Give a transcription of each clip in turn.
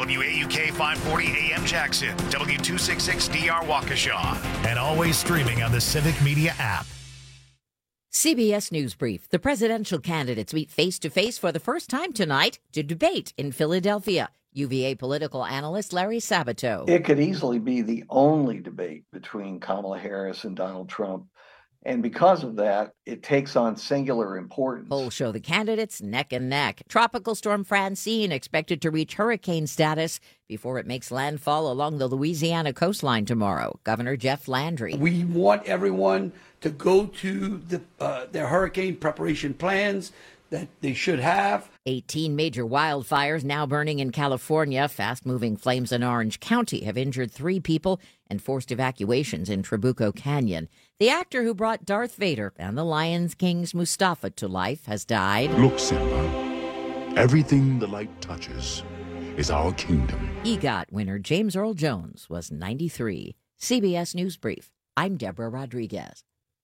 WAUK 540 AM Jackson, W266DR Waukesha, and always streaming on the Civic Media app. CBS News Brief. The presidential candidates meet face-to-face for the first time tonight to debate in Philadelphia. UVA political analyst Larry Sabato. It could easily be the only debate between Kamala Harris and Donald Trump. And because of that, it takes on singular importance. Polls show the candidates neck and neck. Tropical storm Francine expected to reach hurricane status before it makes landfall along the Louisiana coastline tomorrow. Governor Jeff Landry. We want everyone to go to their hurricane preparation plans that they should have. 18 major wildfires now burning in California. Fast-moving flames in Orange County have injured 3 people and forced evacuations in Trabuco Canyon. The actor who brought Darth Vader and the Lion King's Mustafa to life has died. Look, Simba, everything the light touches is our kingdom. EGOT winner James Earl Jones was 93. CBS News Brief. I'm Deborah Rodriguez.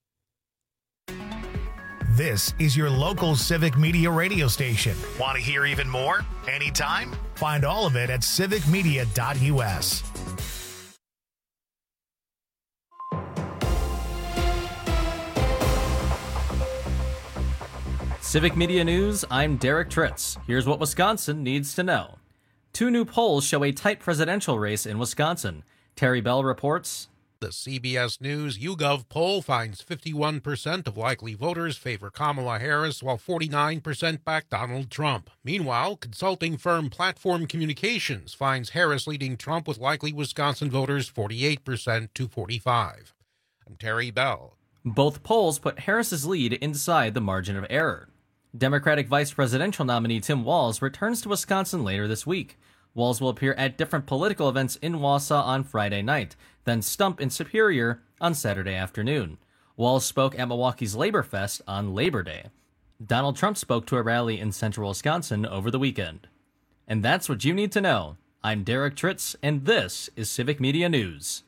This is your local Civic Media radio station. Want to hear even more? Anytime? Find all of it at civicmedia.us. Civic Media News, I'm Derek Tritz. Here's what Wisconsin needs to know. 2 new polls show a tight presidential race in Wisconsin. Terry Bell reports. The CBS News YouGov poll finds 51% of likely voters favor Kamala Harris, while 49% back Donald Trump. Meanwhile, consulting firm Platform Communications finds Harris leading Trump with likely Wisconsin voters 48% to 45%. I'm Terry Bell. Both polls put Harris's lead inside the margin of error. Democratic vice presidential nominee Tim Walz returns to Wisconsin later this week. Walz will appear at different political events in Wausau on Friday night, then stump in Superior on Saturday afternoon. Walz spoke at Milwaukee's Labor Fest on Labor Day. Donald Trump spoke to a rally in central Wisconsin over the weekend. And that's what you need to know. I'm Derek Tritz, and this is Civic Media News.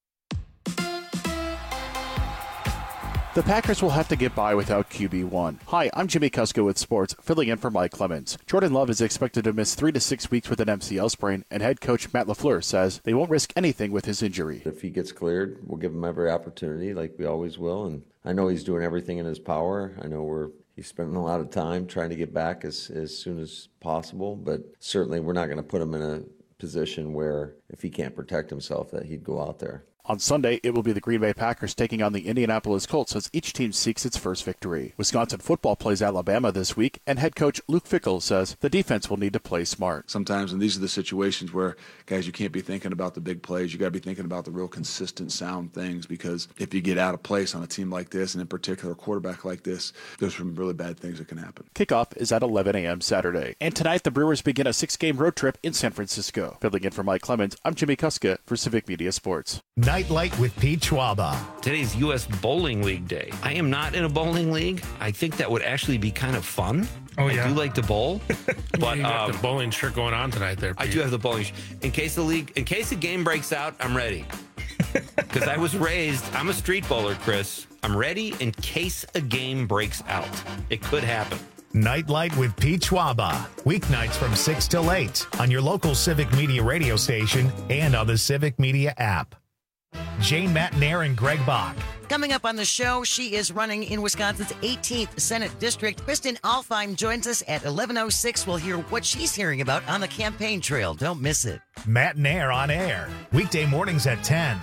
The Packers will have to get by without QB1. Hi, I'm Jimmy Kusko with Sports, filling in for Mike Clemens. Jordan Love is expected to miss 3 to 6 weeks with an MCL sprain, and head coach Matt LaFleur says they won't risk anything with his injury. If he gets cleared, we'll give him every opportunity like we always will, and I know he's doing everything in his power. I know he's spending a lot of time trying to get back as soon as possible, but certainly we're not going to put him in a position where if he can't protect himself that he'd go out there. On Sunday, it will be the Green Bay Packers taking on the Indianapolis Colts as each team seeks its first victory. Wisconsin football plays Alabama this week, and head coach Luke Fickell says the defense will need to play smart. Sometimes, and these are the situations where, guys, you can't be thinking about the big plays. You got to be thinking about the real consistent, sound things, because if you get out of place on a team like this, and in particular a quarterback like this, there's some really bad things that can happen. Kickoff is at 11 a.m. Saturday. And tonight, the Brewers begin a 6-game road trip in San Francisco. Filling in for Mike Clemens, I'm Jimmy Kuska for Civic Media Sports. Nightlight with Pete Schwaba. Today's U.S. Bowling League Day. I am not in a bowling league. I think that would actually be kind of fun. Oh, yeah. I do like to bowl. But you got the bowling shirt going on tonight there, Pete. I do have the bowling shirt. In case the game breaks out, I'm ready. Because I was raised, I'm a street bowler, Chris. I'm ready in case a game breaks out. It could happen. Nightlight with Pete Schwaba. Weeknights from 6 till 8 on your local Civic Media radio station and on the Civic Media app. Jane Matnair and Greg Bach. Coming up on the show, she is running in Wisconsin's 18th Senate District. Kristen Alfheim joins us at 11:06. We'll hear what she's hearing about on the campaign trail. Don't miss it. Matnair on air. Weekday mornings at 10.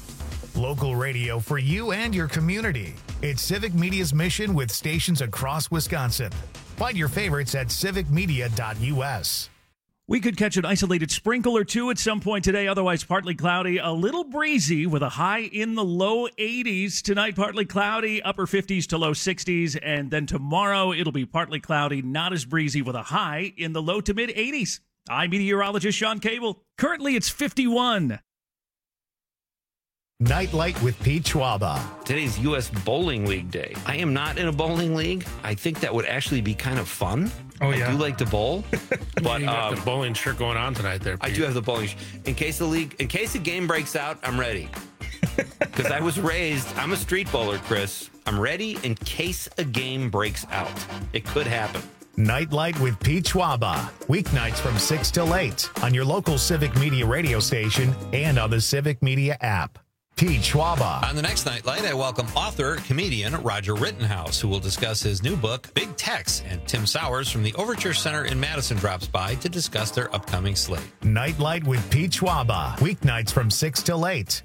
Local radio for you and your community. It's Civic Media's mission with stations across Wisconsin. Find your favorites at civicmedia.us. We could catch an isolated sprinkle or two at some point today, otherwise partly cloudy, a little breezy with a high in the low 80s. Tonight, partly cloudy, upper 50s to low 60s, and then tomorrow it'll be partly cloudy, not as breezy with a high in the low to mid 80s. I'm meteorologist Sean Cable. Currently, it's 51. Nightlight with Pete Schwaba. Today's U.S. Bowling League Day. I am not in a bowling league. I think that would actually be kind of fun. Oh, yeah. I do like to bowl. But you got the bowling shirt going on tonight there, Pete. I do have the bowling shirt. In case the game breaks out, I'm ready. Because I was raised, I'm a street bowler, Chris. I'm ready in case a game breaks out. It could happen. Nightlight with Pete Schwaba. Weeknights from 6 till 8 on your local Civic Media radio station and on the Civic Media app. Pete Schwaba. On the next Nightlight, I welcome author, comedian Roger Rittenhouse, who will discuss his new book, Big Tex, and Tim Sowers from the Overture Center in Madison drops by to discuss their upcoming slate. Nightlight with Pete Schwaba. Weeknights from 6 till 8.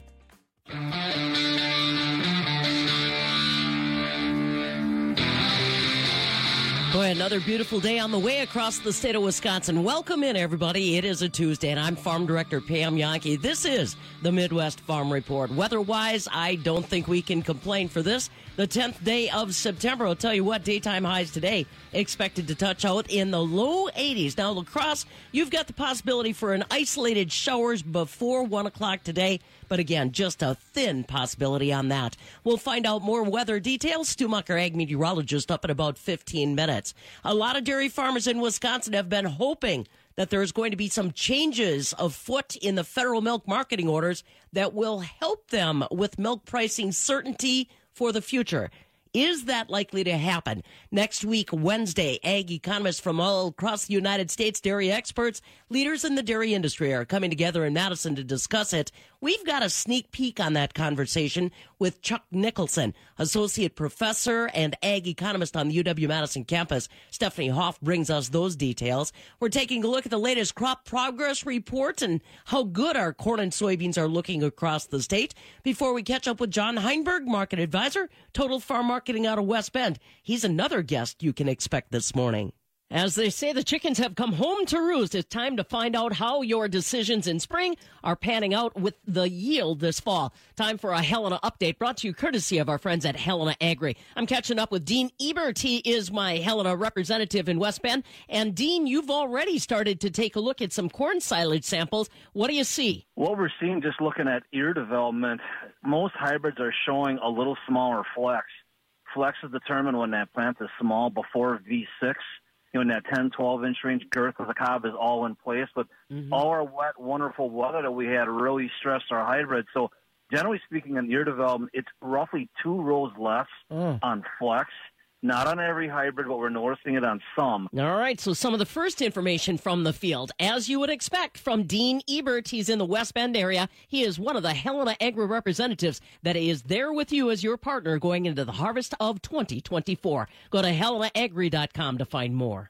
Boy, another beautiful day on the way across the state of Wisconsin. Welcome in, everybody. It is a Tuesday, and I'm Farm Director Pam Yankee. This is the Midwest Farm Report. Weather-wise, I don't think we can complain for this. The 10th day of September. I'll tell you what, daytime highs today expected to touch out in the low 80s. Now, La Crosse, you've got the possibility for an isolated showers before 1 o'clock today. But again, just a thin possibility on that. We'll find out more weather details. Stu Mucker, ag meteorologist, up in about 15 minutes. A lot of dairy farmers in Wisconsin have been hoping that there's going to be some changes afoot in the federal milk marketing orders that will help them with milk pricing certainty for the future. Is that likely to happen? Next week, Wednesday, ag economists from all across the United States, dairy experts, leaders in the dairy industry are coming together in Madison to discuss it. We've got a sneak peek on that conversation with Chuck Nicholson, associate professor and ag economist on the UW-Madison campus. Stephanie Hoff brings us those details. We're taking a look at the latest crop progress report and how good our corn and soybeans are looking across the state. Before we catch up with John Heinberg, market advisor, Total Farm Marketing out of West Bend. He's another guest you can expect this morning. As they say, the chickens have come home to roost. It's time to find out how your decisions in spring are panning out with the yield this fall. Time for a Helena update brought to you courtesy of our friends at Helena Agri. I'm catching up with Dean Ebert. He is my Helena representative in West Bend. And Dean, you've already started to take a look at some corn silage samples. What do you see? What we're seeing, just looking at ear development, most hybrids are showing a little smaller flex. Flex is determined when that plant is small before V6. In that 10, 12-inch range, girth of the cob is all in place. But all our wet, wonderful weather that we had really stressed our hybrids. So generally speaking, in ear development, it's roughly 2 rows less on flex. Not on every hybrid, but we're noticing it on some. All right, so some of the first information from the field, as you would expect from Dean Ebert. He's in the West Bend area. He is one of the Helena Agri representatives that is there with you as your partner going into the harvest of 2024. Go to helenaagri.com to find more.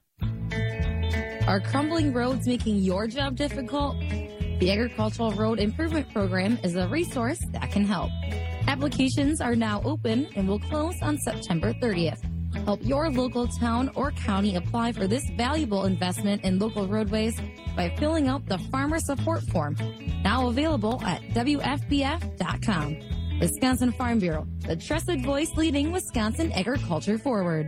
Are crumbling roads making your job difficult? The Agricultural Road Improvement Program is a resource that can help. Applications are now open and will close on September 30th. Help your local town or county apply for this valuable investment in local roadways by filling out the Farmer Support Form, now available at WFBF.com. Wisconsin Farm Bureau, the trusted voice leading Wisconsin agriculture forward.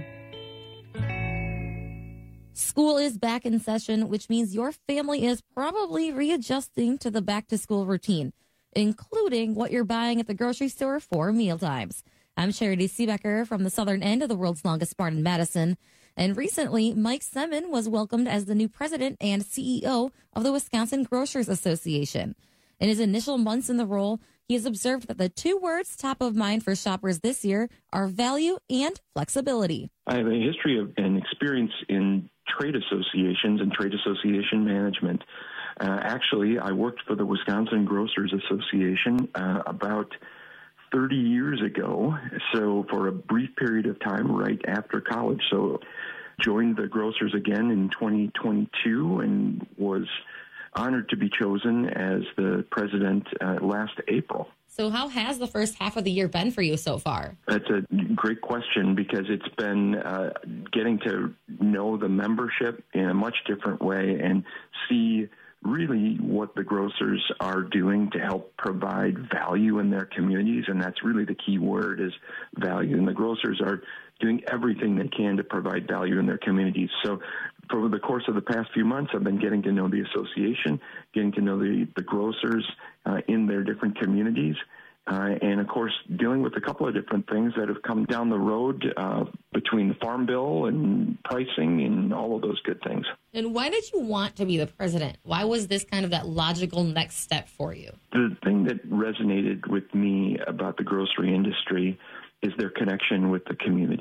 School is back in session, which means your family is probably readjusting to the back-to-school routine, including what you're buying at the grocery store for mealtimes. I'm Charity Seebecker from the southern end of the world's longest barn in Madison. And recently, Mike Semin was welcomed as the new president and CEO of the Wisconsin Grocers Association. In his initial months in the role, he has observed that the 2 words top of mind for shoppers this year are value and flexibility. I have a history of and experience in trade associations and trade association management. Actually, I worked for the Wisconsin Grocers Association about 30 years ago, so for a brief period of time right after college. So joined the Grocers again in 2022 and was honored to be chosen as the president last April. So how has the first half of the year been for you so far? That's a great question because it's been getting to know the membership in a much different way and see really what the grocers are doing to help provide value in their communities. And that's really the key word is value. And the grocers are doing everything they can to provide value in their communities. So for the course of the past few months, I've been getting to know the association, getting to know the grocers in their different communities. And, of course, dealing with a couple of different things that have come down the road between the Farm Bill and pricing and all of those good things. And why did you want to be the president? Why was this kind of that logical next step for you? The thing that resonated with me about the grocery industry is their connection with the community.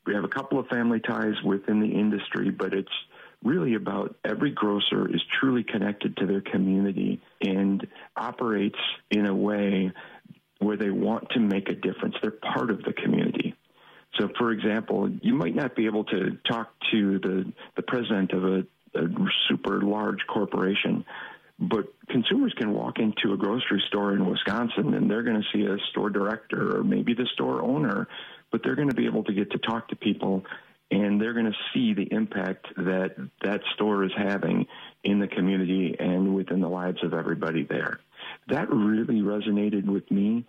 We have a couple of family ties within the industry, but it's really about every grocer is truly connected to their community and operates in a way where they want to make a difference. They're part of the community. So, for example, you might not be able to talk to the president of a super large corporation, but consumers can walk into a grocery store in Wisconsin and they're going to see a store director or maybe the store owner, but they're going to be able to get to talk to people, and they're going to see the impact that that store is having in the community and within the lives of everybody there. That really resonated with me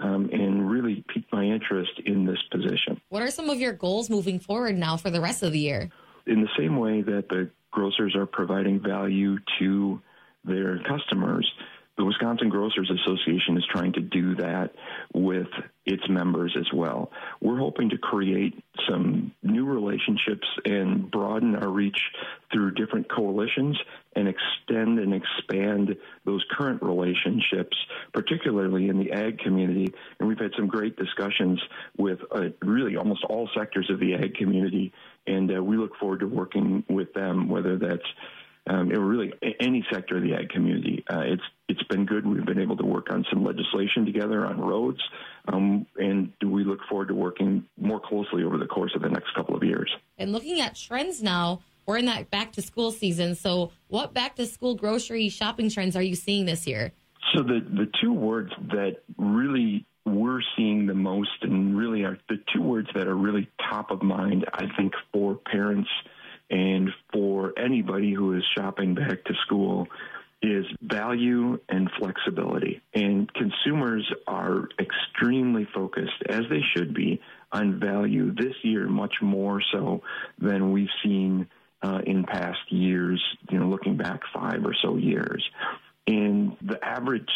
and really piqued my interest in this position. What are some of your goals moving forward now for the rest of the year? In the same way that the grocers are providing value to their customers, the Wisconsin Grocers Association is trying to do that with its members as well. We're hoping to create some new relationships and broaden our reach through different coalitions and extend and expand those current relationships, particularly in the ag community. And we've had some great discussions with really almost all sectors of the ag community, and we look forward to working with them, whether that's really any sector of the ag community. It's been good. We've been able to work on some legislation together on roads, and we look forward to working more closely over the course of the next couple of years. And looking at trends now, we're in that back-to-school season. So what back-to-school grocery shopping trends are you seeing this year? So the two words that really we're seeing the most, and really are the two words that are really top of mind, I think, for parents and for anybody who is shopping back to school, is value and flexibility. And consumers are extremely focused, as they should be, on value this year, much more so than we've seen in past years, looking back 5 or so years. And the average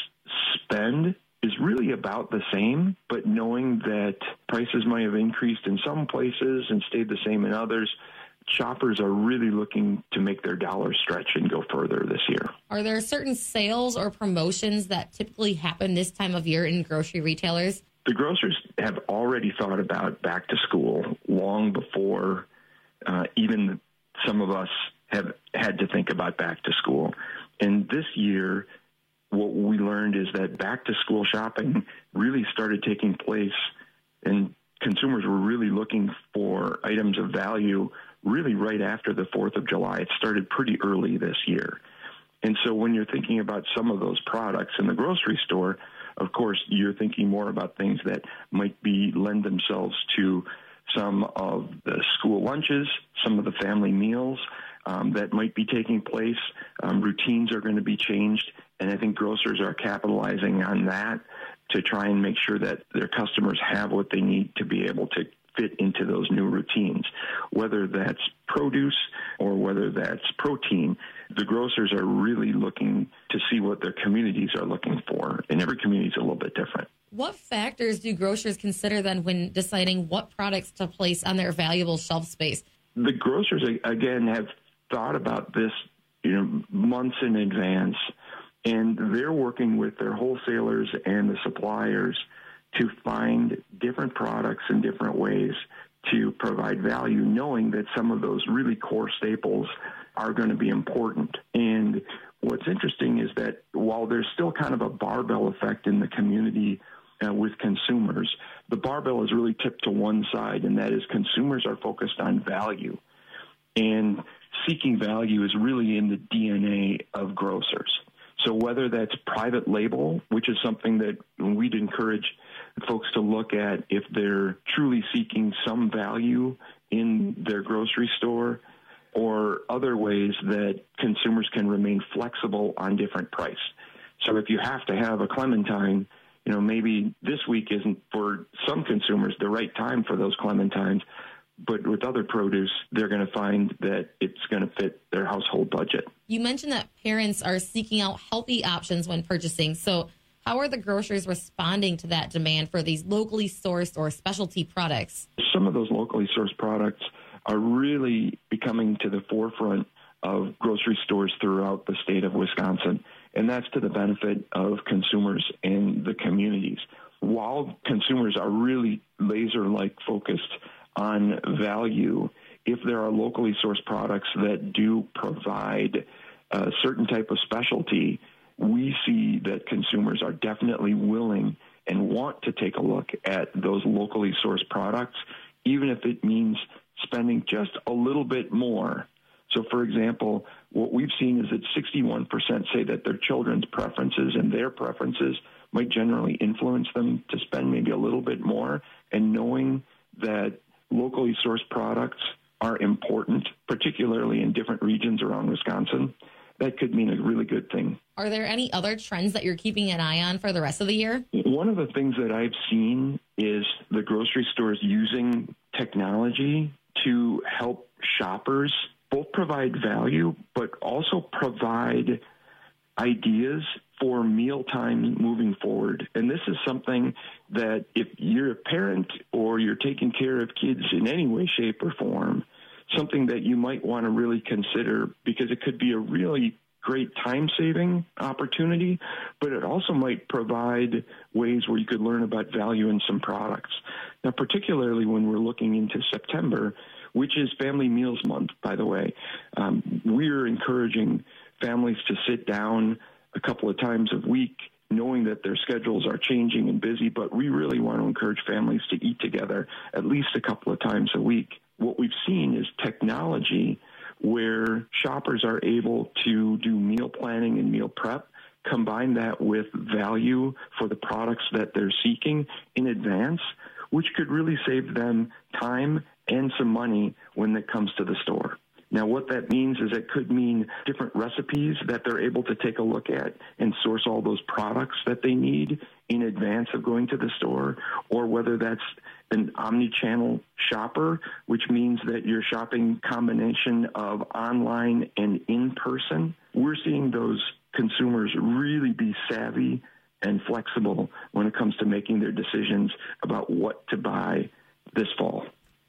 spend is really about the same, but knowing that prices might have increased in some places and stayed the same in others, shoppers are really looking to make their dollars stretch and go further this year. Are there certain sales or promotions that typically happen this time of year in grocery retailers? The grocers have already thought about back to school long before even some of us have had to think about back to school. And this year, what we learned is that back to school shopping really started taking place, and consumers were really looking for items of value really right after the 4th of July. It started pretty early this year. And so when you're thinking about some of those products in the grocery store, of course, you're thinking more about things that might lend themselves to some of the school lunches, some of the family meals that might be taking place. Routines are going to be changed, and I think grocers are capitalizing on that to try and make sure that their customers have what they need to be able to fit into those new routines. Whether that's produce or whether that's protein, the grocers are really looking to see what their communities are looking for, and every community is a little bit different. What factors do grocers consider then when deciding what products to place on their valuable shelf space? The grocers, again, have thought about this months in advance, and they're working with their wholesalers and the suppliers to find different products in different ways to provide value, knowing that some of those really core staples are going to be important. And what's interesting is that while there's still kind of a barbell effect in the community with consumers, the barbell is really tipped to one side, and that is consumers are focused on value. And seeking value is really in the DNA of grocers. So whether that's private label, which is something that we'd encourage folks to look at if they're truly seeking some value in their grocery store, or other ways that consumers can remain flexible on different price. So if you have to have a clementine, maybe this week isn't for some consumers the right time for those clementines, but with other produce, they're going to find that it's going to fit their household budget. You mentioned that parents are seeking out healthy options when purchasing. So how are the grocers responding to that demand for these locally sourced or specialty products? Some of those locally sourced products are really becoming to the forefront of grocery stores throughout the state of Wisconsin, and that's to the benefit of consumers and the communities. While consumers are really laser-like focused on value if there are locally sourced products that do provide a certain type of specialty. We see that consumers are definitely willing and want to take a look at those locally sourced products, even if it means spending just a little bit more. So, for example, what we've seen is that 61% say that their children's preferences and their preferences might generally influence them to spend maybe a little bit more. And knowing that locally sourced products are important, particularly in different regions around Wisconsin, that could mean a really good thing. Are there any other trends that you're keeping an eye on for the rest of the year? One of the things that I've seen is the grocery stores using technology to help shoppers both provide value, but also provide ideas for mealtime moving forward. And this is something that if you're a parent or you're taking care of kids in any way, shape, or form, something that you might want to really consider, because it could be a really great time-saving opportunity, but it also might provide ways where you could learn about value in some products. Now, particularly when we're looking into September, which is Family Meals Month, by the way, we're encouraging families to sit down a couple of times a week, knowing that their schedules are changing and busy, but we really want to encourage families to eat together at least a couple of times a week. What we've seen is technology where shoppers are able to do meal planning and meal prep, combine that with value for the products that they're seeking in advance, which could really save them time and some money when it comes to the store. Now, what that means is it could mean different recipes that they're able to take a look at and source all those products that they need in advance of going to the store, or whether that's an omni-channel shopper, which means that you're shopping combination of online and in-person. We're seeing those consumers really be savvy and flexible when it comes to making their decisions about what to buy this fall.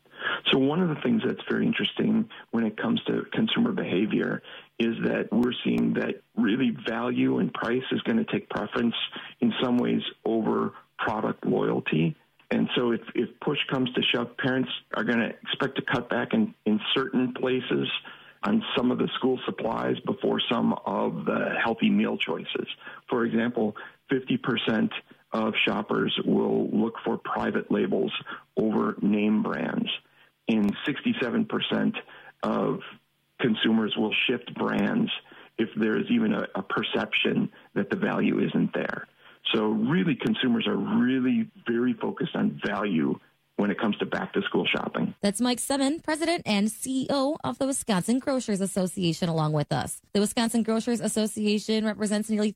So one of the things that's very interesting when it comes to consumer behavior is that we're seeing that really value and price is going to take preference in some ways over product loyalty. And so if push comes to shove, parents are going to expect to cut back in certain places on some of the school supplies before some of the healthy meal choices. For example, 50% of shoppers will look for private labels over name brands. And 67% of consumers will shift brands if there is even a perception that the value isn't there. So really, consumers are really very focused on value when it comes to back-to-school shopping. That's Mike Semin, President and CEO of the Wisconsin Grocers Association, along with us. The Wisconsin Grocers Association represents nearly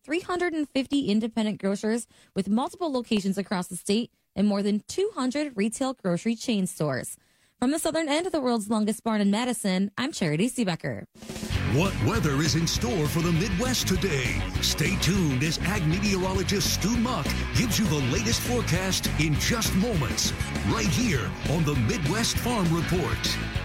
350 independent grocers with multiple locations across the state and more than 200 retail grocery chain stores. From the southern end of the world's longest barn in Madison, I'm Charity Seebecker. What weather is in store for the Midwest today? Stay tuned as ag meteorologist Stu Muck gives you the latest forecast in just moments, right here on the Midwest Farm Report.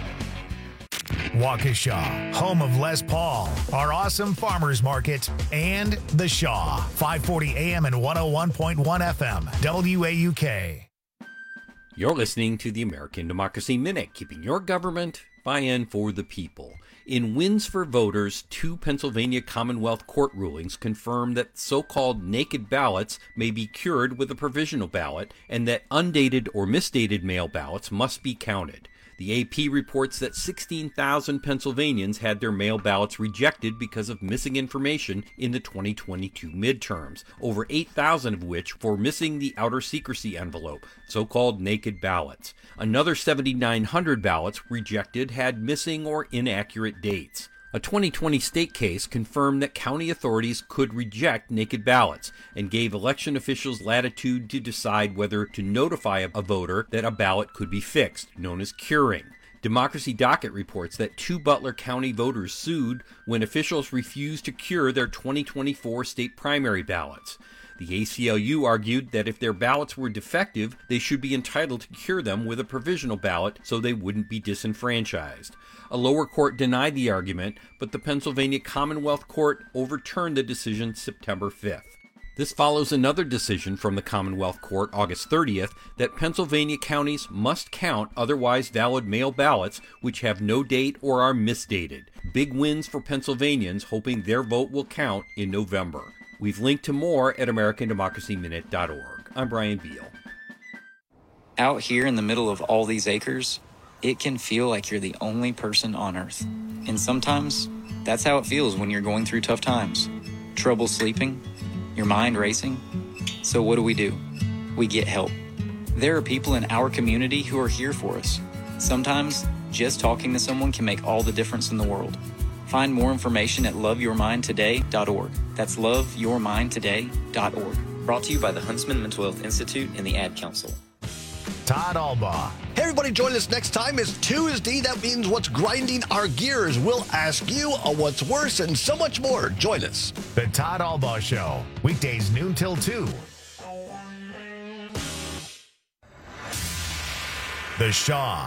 Waukesha, home of Les Paul, our awesome farmers market, and The Shaw, 540 AM and 101.1 FM, WAUK. You're listening to the American Democracy Minute, keeping your government by and for the people. In wins for voters, 2 Pennsylvania Commonwealth Court rulings confirm that so-called naked ballots may be cured with a provisional ballot and that undated or misdated mail ballots must be counted. The AP reports that 16,000 Pennsylvanians had their mail ballots rejected because of missing information in the 2022 midterms, over 8,000 of which for missing the outer secrecy envelope, so-called naked ballots. Another 7,900 ballots rejected had missing or inaccurate dates. A 2020 state case confirmed that county authorities could reject naked ballots and gave election officials latitude to decide whether to notify a voter that a ballot could be fixed, known as curing. Democracy Docket reports that 2 Butler County voters sued when officials refused to cure their 2024 state primary ballots. The ACLU argued that if their ballots were defective, they should be entitled to cure them with a provisional ballot so they wouldn't be disenfranchised. A lower court denied the argument, but the Pennsylvania Commonwealth Court overturned the decision September 5th. This follows another decision from the Commonwealth Court August 30th that Pennsylvania counties must count otherwise valid mail ballots which have no date or are misdated. Big wins for Pennsylvanians hoping their vote will count in November. We've linked to more at AmericanDemocracyMinute.org. I'm Brian Beal. Out here in the middle of all these acres, it can feel like you're the only person on Earth. And sometimes, that's how it feels when you're going through tough times. Trouble sleeping, your mind racing. So what do? We get help. There are people in our community who are here for us. Sometimes, just talking to someone can make all the difference in the world. Find more information at loveyourmindtoday.org. That's loveyourmindtoday.org. Brought to you by the Huntsman Mental Health Institute and the Ad Council. Todd Albaugh. Hey, everybody, join us next time. It's Tuesday. That means what's grinding our gears. We'll ask you what's worse and so much more. Join us. The Todd Albaugh Show. Weekdays noon till 2. The Shaw,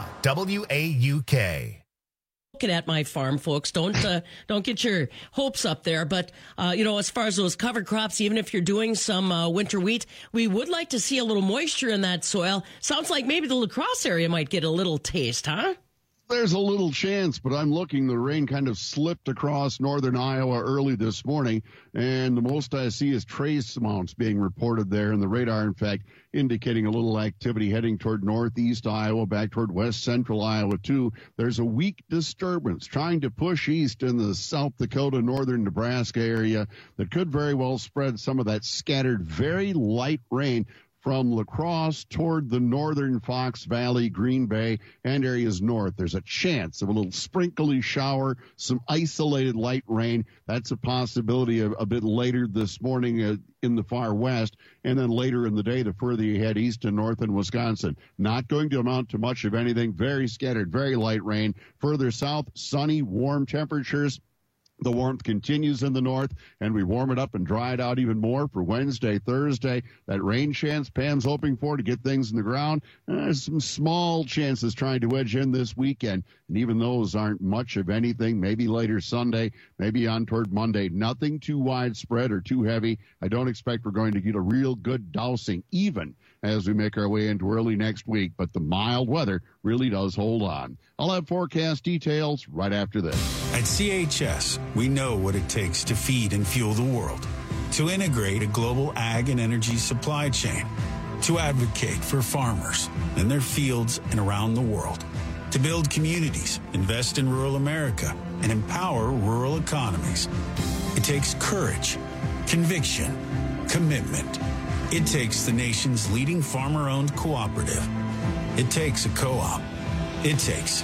WAUK. Looking at my farm, folks, don't get your hopes up there. But, as far as those cover crops, even if you're doing some winter wheat, we would like to see a little moisture in that soil. Sounds like maybe the La Crosse area might get a little taste, huh? There's a little chance, but I'm looking. The rain kind of slipped across northern Iowa early this morning, and the most I see is trace amounts being reported there, and the radar, in fact, indicating a little activity heading toward northeast Iowa, back toward west central Iowa, too. There's a weak disturbance trying to push east in the South Dakota, northern Nebraska area that could very well spread some of that scattered, very light rain from La Crosse toward the northern Fox Valley, Green Bay, and areas north. There's a chance of a little sprinkly shower, some isolated light rain. That's a possibility a bit later this morning in the far west, and then later in the day, the further you head east and north in Wisconsin. Not going to amount to much of anything. Very scattered, very light rain. Further south, sunny, warm temperatures. The warmth continues in the north, and we warm it up and dry it out even more for Wednesday, Thursday. That rain chance Pam's hoping for to get things in the ground. There's some small chances trying to wedge in this weekend, and even those aren't much of anything. Maybe later Sunday, maybe on toward Monday. Nothing too widespread or too heavy. I don't expect we're going to get a real good dousing even as we make our way into early next week, but the mild weather really does hold on. I'll have forecast details right after this. At CHS, we know what it takes to feed and fuel the world, to integrate a global ag and energy supply chain, to advocate for farmers in their fields and around the world, to build communities, invest in rural America, and empower rural economies. It takes courage, conviction, commitment. It takes the nation's leading farmer-owned cooperative. It takes a co-op. It takes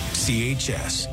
CHS.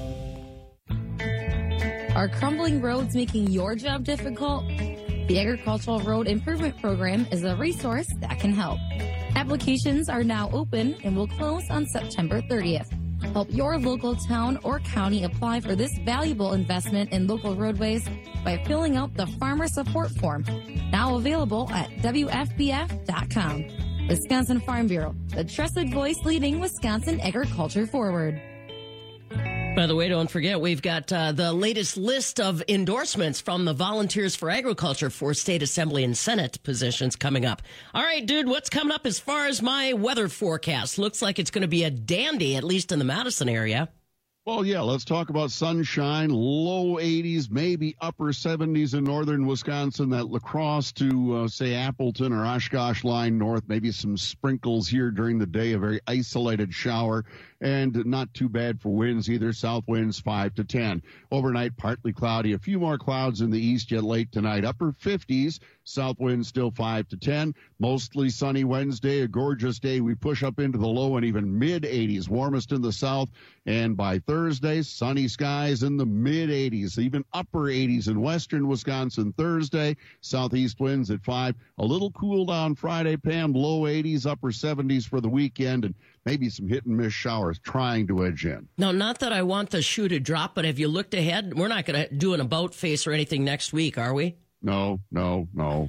Are crumbling roads making your job difficult? The Agricultural Road Improvement Program is a resource that can help. Applications are now open and will close on September 30th. Help your local town or county apply for this valuable investment in local roadways by filling out the Farmer Support Form, now available at WFBF.com. Wisconsin Farm Bureau, the trusted voice leading Wisconsin agriculture forward. By the way, don't forget, we've got the latest list of endorsements from the Volunteers for Agriculture for State Assembly and Senate positions coming up. All right, dude, what's coming up as far as my weather forecast? Looks like it's going to be a dandy, at least in the Madison area. Well, yeah, let's talk about sunshine, low 80s, maybe upper 70s in northern Wisconsin, that La Crosse to, say, Appleton or Oshkosh line north, maybe some sprinkles here during the day, a very isolated shower, and not too bad for winds either. South winds 5 to 10. Overnight, partly cloudy, a few more clouds in the east yet late tonight. Upper 50s, south winds still 5 to 10. Mostly sunny Wednesday, a gorgeous day. We push up into the low and even mid 80s, warmest in the south. And by Thursday, sunny skies in the mid 80s, even upper 80s in western Wisconsin Thursday. Southeast winds at 5. A little cool down Friday, Pam, low 80s, upper 70s for the weekend, and maybe some hit and miss showers trying to edge in. Now, not that I want the shoe to drop, but have you looked ahead? We're not going to do an about face or anything next week, are we? No. All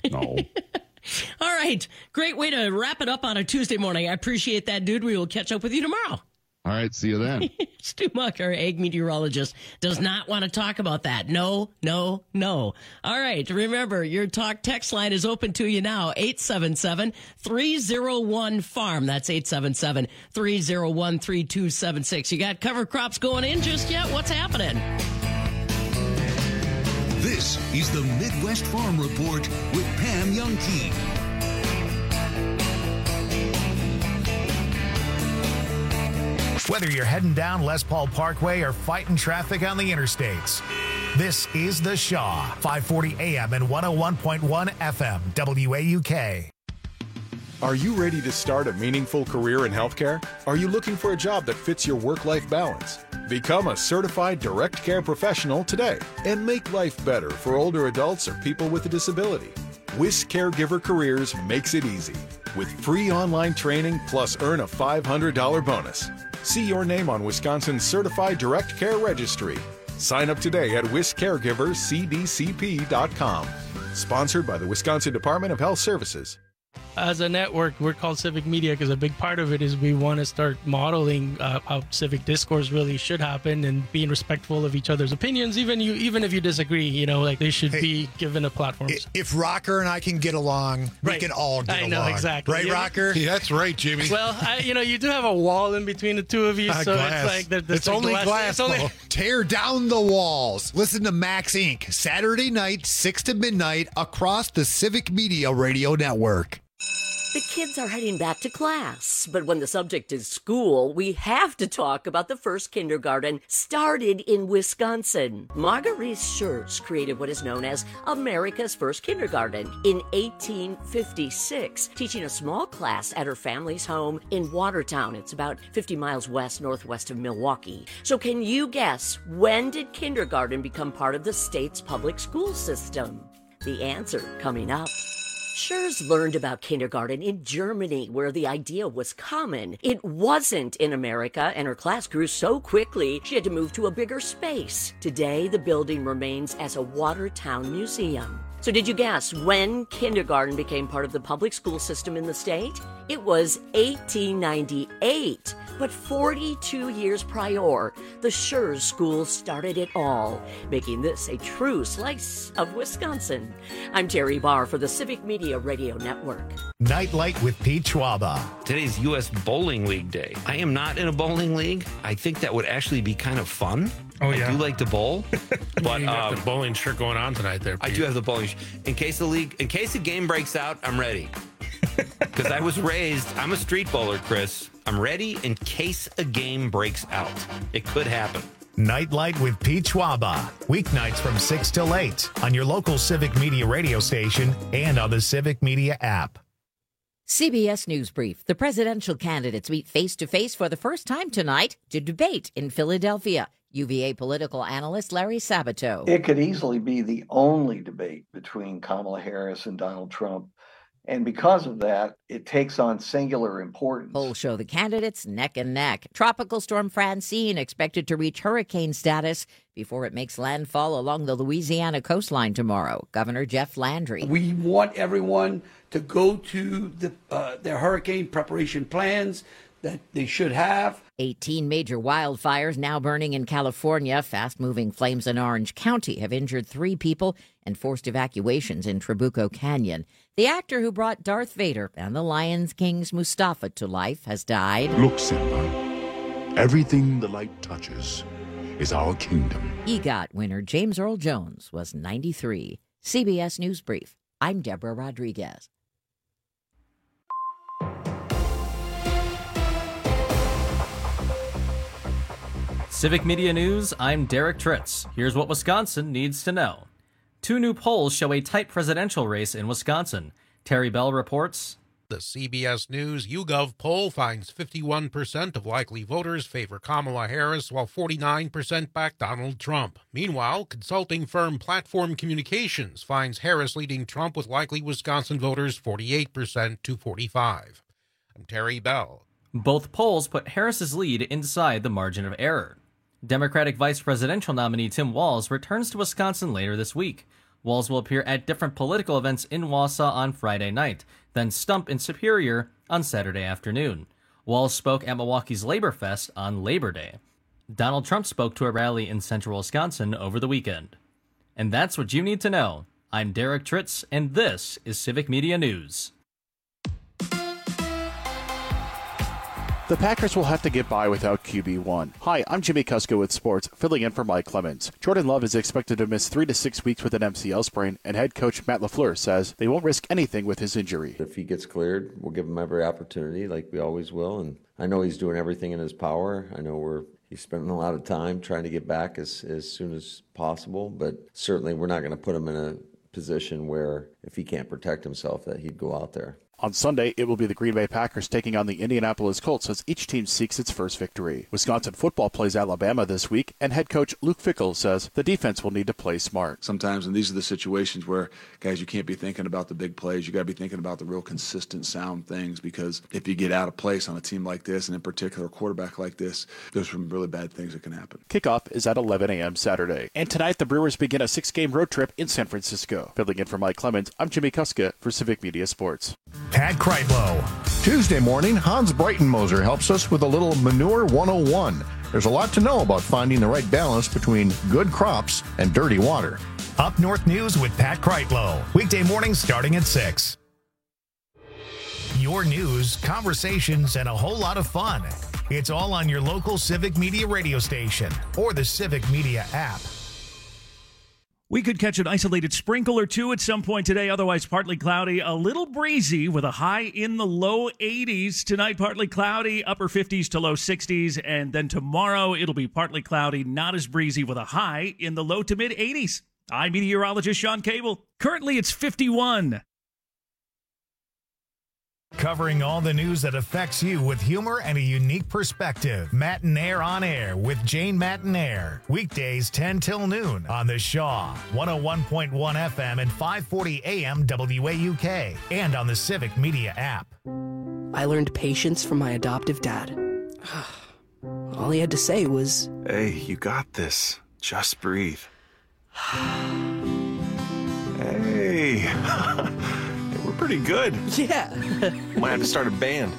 right. Great way to wrap it up on a Tuesday morning. I appreciate that, dude. We will catch up with you tomorrow. All right, see you then. Stu Muck, our ag meteorologist, does not want to talk about that. No, no, no. All right, remember, your talk text line is open to you now, 877-301-FARM. That's 877-301-3276. You got cover crops going in just yet? What's happening? This is the Midwest Farm Report with Pam Youngkey. Whether you're heading down Les Paul Parkway or fighting traffic on the interstates, this is The Shaw, 540 AM and 101.1 FM, WAUK. Are you ready to start a meaningful career in healthcare? Are you looking for a job that fits your work-life balance? Become a certified direct care professional today and make life better for older adults or people with a disability. WIS Caregiver Careers makes it easy with free online training plus earn a $500 bonus. See your name on Wisconsin's Certified Direct Care Registry. Sign up today at wiscaregivercdcp.com. Sponsored by the Wisconsin Department of Health Services. As a network, we're called Civic Media because a big part of it is we want to start modeling how civic discourse really should happen and being respectful of each other's opinions, even if you disagree. Like they should be given a platform. If Rocker and I can get along, we can all get along. I know, exactly. Right, Rocker? Yeah, that's right, Jimmy. Well, you do have a wall in between the two of you, so glass. it's like it's only glass. Tear down the walls. Listen to Max Inc. Saturday night, 6 to midnight, across the Civic Media Radio Network. The kids are heading back to class, but when the subject is school, we have to talk about the first kindergarten started in Wisconsin. Marguerite Schurz created what is known as America's first kindergarten in 1856, teaching a small class at her family's home in Watertown. It's about 50 miles northwest of Milwaukee. So can you guess, when did kindergarten become part of the state's public school system? The answer coming up. Schurz learned about kindergarten in Germany, where the idea was common. It wasn't in America, and her class grew so quickly she had to move to a bigger space. Today, the building remains as a Watertown museum. So did you guess when kindergarten became part of the public school system in the state? It was 1898. But 42 years prior, the Schurz School started it all, making this a true slice of Wisconsin. I'm Terry Barr for the Civic Media Radio Network. Nightlight with Pete Schwaba. Today's U.S. Bowling League Day. I am not in a bowling league. I think that would actually be kind of fun. Oh, yeah. I do like to bowl. But you got the bowling shirt going on tonight there, Pete. I do have the bowling shirt. In case the game breaks out, I'm ready. Because I was raised, I'm a street bowler, Chris. I'm ready in case a game breaks out. It could happen. Nightlight with Pete Schwaba. Weeknights from 6 till 8 on your local Civic Media radio station and on the Civic Media app. CBS News Brief. The presidential candidates meet face-to-face for the first time tonight to debate in Philadelphia. UVA political analyst Larry Sabato. It could easily be the only debate between Kamala Harris and Donald Trump. And because of that, it takes on singular importance. Polls show the candidates neck and neck. Tropical storm Francine expected to reach hurricane status before it makes landfall along the Louisiana coastline tomorrow. Governor Jeff Landry. We want everyone to go to their hurricane preparation plans that they should have. 18 major wildfires now burning in California. Fast-moving flames in Orange County have injured 3 people and forced evacuations in Trabuco Canyon. The actor who brought Darth Vader and the Lion King's Mustafa to life has died. Look, Simba, everything the light touches is our kingdom. EGOT winner James Earl Jones was 93. CBS News Brief. I'm Deborah Rodriguez. Civic Media News, I'm Derek Tritz. Here's what Wisconsin needs to know. 2 new polls show a tight presidential race in Wisconsin. Terry Bell reports. The CBS News YouGov poll finds 51% of likely voters favor Kamala Harris, while 49% back Donald Trump. Meanwhile, consulting firm Platform Communications finds Harris leading Trump with likely Wisconsin voters 48% to 45%. I'm Terry Bell. Both polls put Harris's lead inside the margin of error. Democratic vice presidential nominee Tim Walz returns to Wisconsin later this week. Walz will appear at different political events in Wausau on Friday night, then stump in Superior on Saturday afternoon. Walz spoke at Milwaukee's Labor Fest on Labor Day. Donald Trump spoke to a rally in central Wisconsin over the weekend. And that's what you need to know. I'm Derek Tritz, and this is Civic Media News. The Packers will have to get by without QB1. Hi, I'm Jimmy Kuska with Sports, filling in for Mike Clemens. Jordan Love is expected to miss 3 to 6 weeks with an MCL sprain, and head coach Matt LaFleur says they won't risk anything with his injury. If he gets cleared, we'll give him every opportunity like we always will, and I know he's doing everything in his power. I know he's spending a lot of time trying to get back as soon as possible, but certainly we're not going to put him in a position where if he can't protect himself that he'd go out there. On Sunday, it will be the Green Bay Packers taking on the Indianapolis Colts as each team seeks its first victory. Wisconsin football plays Alabama this week, and head coach Luke Fickell says the defense will need to play smart. Sometimes, and these are the situations where, guys, you can't be thinking about the big plays. You got to be thinking about the real consistent, sound things, because if you get out of place on a team like this, and in particular a quarterback like this, there's some really bad things that can happen. Kickoff is at 11 a.m. Saturday. And tonight, the Brewers begin a 6-game road trip in San Francisco. Filling in for Mike Clemens, I'm Jimmy Kuska for Civic Media Sports. Pat Kreitlow. Tuesday morning, Hans Breitenmoser helps us with a little Manure 101. There's a lot to know about finding the right balance between good crops and dirty water. Up North News with Pat Kreitlow. Weekday mornings starting at 6. Your news, conversations, and a whole lot of fun. It's all on your local Civic Media radio station or the Civic Media app. We could catch an isolated sprinkle or two at some point today, otherwise partly cloudy, a little breezy with a high in the low 80s. Tonight, partly cloudy, upper 50s to low 60s, and then tomorrow it'll be partly cloudy, not as breezy with a high in the low to mid 80s. I'm meteorologist Sean Cable. Currently, it's 51. Covering all the news that affects you with humor and a unique perspective. Matinaire on Air with Jane Matinaire. Weekdays 10 till noon on the Shaw, 101.1 FM and 540 AM WAUK, and on the Civic Media app. I learned patience from my adoptive dad. All he had to say was, "Hey, you got this. Just breathe." Hey. We're pretty good. Yeah. Might have to start a band.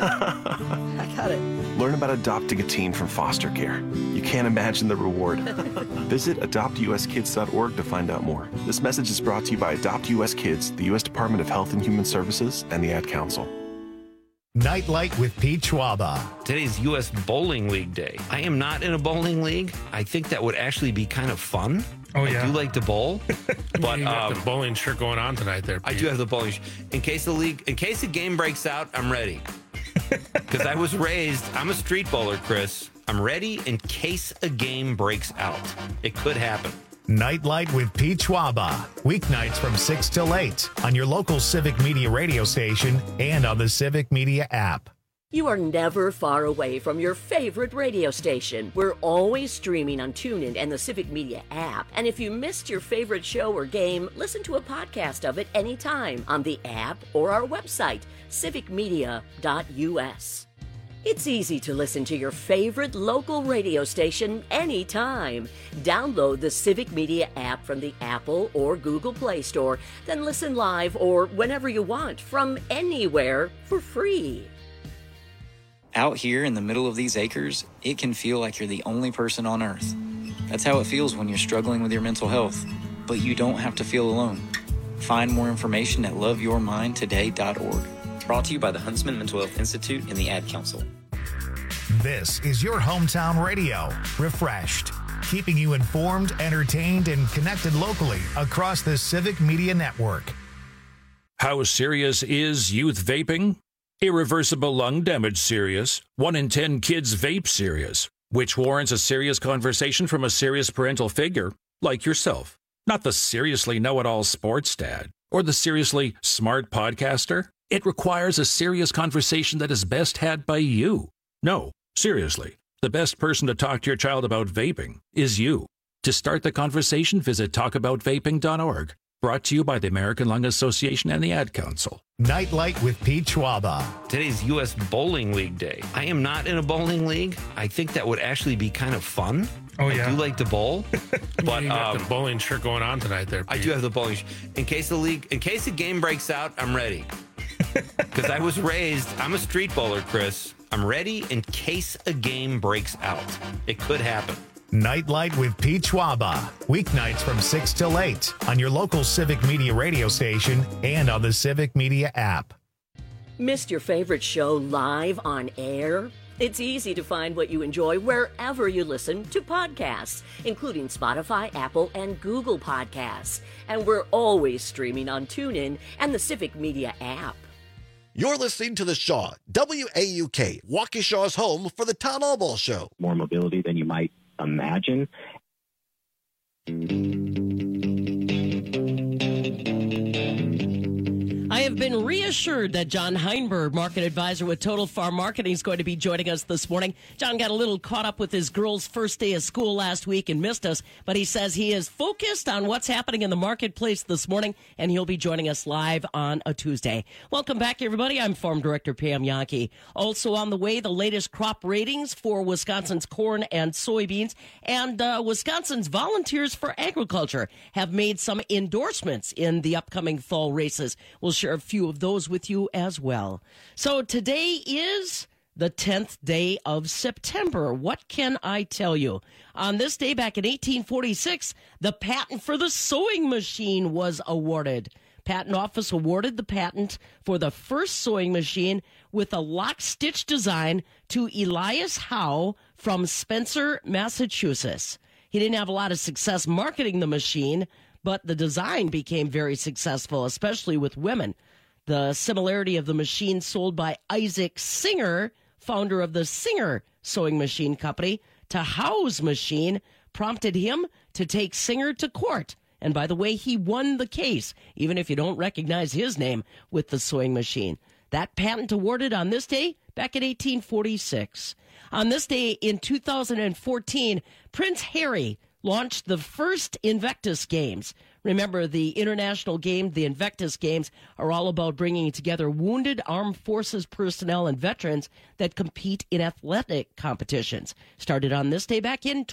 I got it. Learn about adopting a teen from foster care. You can't imagine the reward. Visit adoptuskids.org to find out more. This message is brought to you by Adopt US Kids, the U.S. Department of Health and Human Services, and the Ad Council. Nightlight with Pete Schwaba. Today's U.S. Bowling League Day. I am not in a bowling league. I think that would actually be kind of fun. Oh, yeah. I do like to bowl, but you got the bowling shirt going on tonight there, Pete. I do have the bowling shirt. In case the game breaks out, I'm ready. Because I'm a street bowler, Chris. I'm ready in case a game breaks out. It could happen. Nightlight with Pete Schwaba. Weeknights from 6 till 8 on your local Civic Media radio station and on the Civic Media app. You are never far away from your favorite radio station. We're always streaming on TuneIn and the Civic Media app. And if you missed your favorite show or game, listen to a podcast of it anytime on the app or our website, civicmedia.us. It's easy to listen to your favorite local radio station anytime. Download the Civic Media app from the Apple or Google Play Store, then listen live or whenever you want from anywhere for free. Out here in the middle of these acres, it can feel like you're the only person on Earth. That's how it feels when you're struggling with your mental health. But you don't have to feel alone. Find more information at loveyourmindtoday.org. Brought to you by the Huntsman Mental Health Institute and the Ad Council. This is your hometown radio, refreshed, keeping you informed, entertained, and connected locally across the Civic Media Network. How serious is youth vaping? Irreversible lung damage serious. 1 in 10 kids vape serious, which warrants a serious conversation from a serious parental figure like yourself. Not the seriously know-it-all sports dad or the seriously smart podcaster. It requires a serious conversation that is best had by you. No, seriously, the best person to talk to your child about vaping is you. To start the conversation, visit talkaboutvaping.org. Brought to you by the American Lung Association and the Ad Council. Nightlight with Pete Schwaba. Today's U.S. Bowling League Day. I am not in a bowling league. I think that would actually be kind of fun. Oh, yeah. I do like to bowl. But you got the bowling shirt going on tonight there, Pete. I do have the bowling shirt. In case the game breaks out, I'm ready. Because I'm a street bowler, Chris. I'm ready in case a game breaks out. It could happen. Nightlight with Pete Schwaba. Weeknights from 6 till 8 on your local Civic Media radio station and on the Civic Media app. Missed your favorite show live on air? It's easy to find what you enjoy wherever you listen to podcasts, including Spotify, Apple, and Google Podcasts. And we're always streaming on TuneIn and the Civic Media app. You're listening to The Shaw, WAUK, Waukesha's home for the Tom Albaugh Show. More mobility than you might imagine. I have been reassured that John Heinberg, market advisor with Total Farm Marketing, is going to be joining us this morning. John got a little caught up with his girls' first day of school last week and missed us, but he says he is focused on what's happening in the marketplace this morning, and he'll be joining us live on a Tuesday. Welcome back, everybody. I'm Farm Director Pam Yankee. Also on the way, the latest crop ratings for Wisconsin's corn and soybeans, and Wisconsin's Volunteers for Agriculture have made some endorsements in the upcoming fall races. We'll share a few of those with you as well. So today is the 10th day of September. What can I tell you? On this day back in 1846, the patent for the sewing machine was awarded. Patent Office awarded the patent for the first sewing machine with a lock-stitch design to Elias Howe from Spencer, Massachusetts. He didn't have a lot of success marketing the machine, but the design became very successful, especially with women. The similarity of the machine sold by Isaac Singer, founder of the Singer Sewing Machine Company, to Howe's machine prompted him to take Singer to court. And by the way, he won the case, even if you don't recognize his name with the sewing machine. That patent awarded on this day back in 1846. On this day in 2014, Prince Harry launched the first Invictus Games. Remember, the international game, the Invictus Games, are all about bringing together wounded armed forces personnel and veterans that compete in athletic competitions. Started on this day back in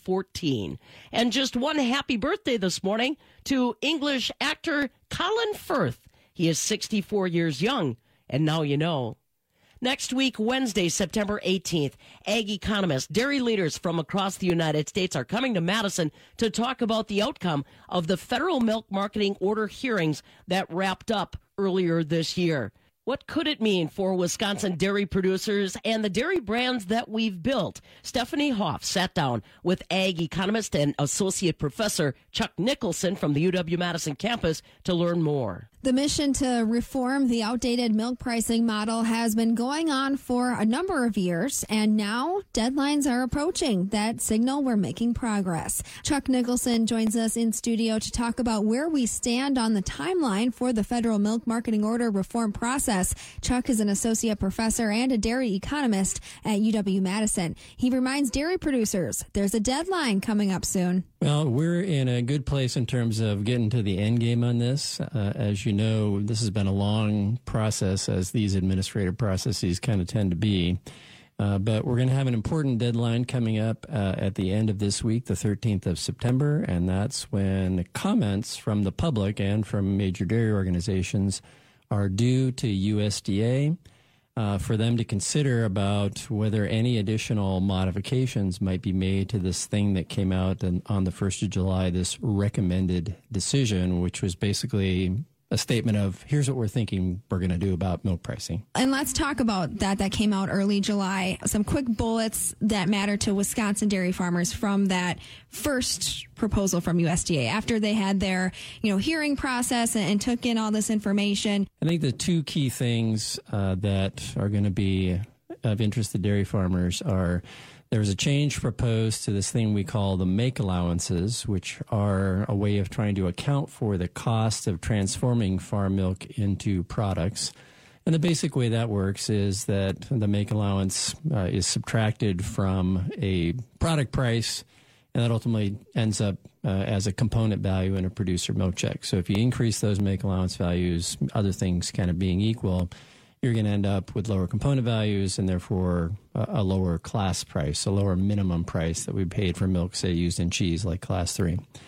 2014. And just one happy birthday this morning to English actor Colin Firth. He is 64 years young, and now you know. Next week, Wednesday, September 18th, ag economists, dairy leaders from across the United States are coming to Madison to talk about the outcome of the federal milk marketing order hearings that wrapped up earlier this year. What could it mean for Wisconsin dairy producers and the dairy brands that we've built? Stephanie Hoff sat down with ag economist and associate professor Chuck Nicholson from the UW-Madison campus to learn more. The mission to reform the outdated milk pricing model has been going on for a number of years, and now deadlines are approaching that signal we're making progress. Chuck Nicholson joins us in studio to talk about where we stand on the timeline for the federal milk marketing order reform process. Chuck is an associate professor and a dairy economist at UW-Madison. He reminds dairy producers there's a deadline coming up soon. Well, we're in a good place in terms of getting to the end game on this. As you know, this has been a long process, as these administrative processes kind of tend to be. But we're going to have an important deadline coming up at the end of this week, the 13th of September, and that's when comments from the public and from major dairy organizations are due to USDA for them to consider about whether any additional modifications might be made to this thing that came out on the 1st of July, this recommended decision, which was basically a statement of, here's what we're thinking we're going to do about milk pricing. And let's talk about that came out early July. Some quick bullets that matter to Wisconsin dairy farmers from that first proposal from USDA after they had their hearing process and took in all this information. I think the two key things that are going to be of interest to dairy farmers are there was a change proposed to this thing we call the make allowances, which are a way of trying to account for the cost of transforming farm milk into products. And the basic way that works is that the make allowance is subtracted from a product price, and that ultimately ends up as a component value in a producer milk check. So if you increase those make allowance values, other things kind of being equal, you're going to end up with lower component values and therefore a lower class price, a lower minimum price that we paid for milk, say, used in cheese like class 3.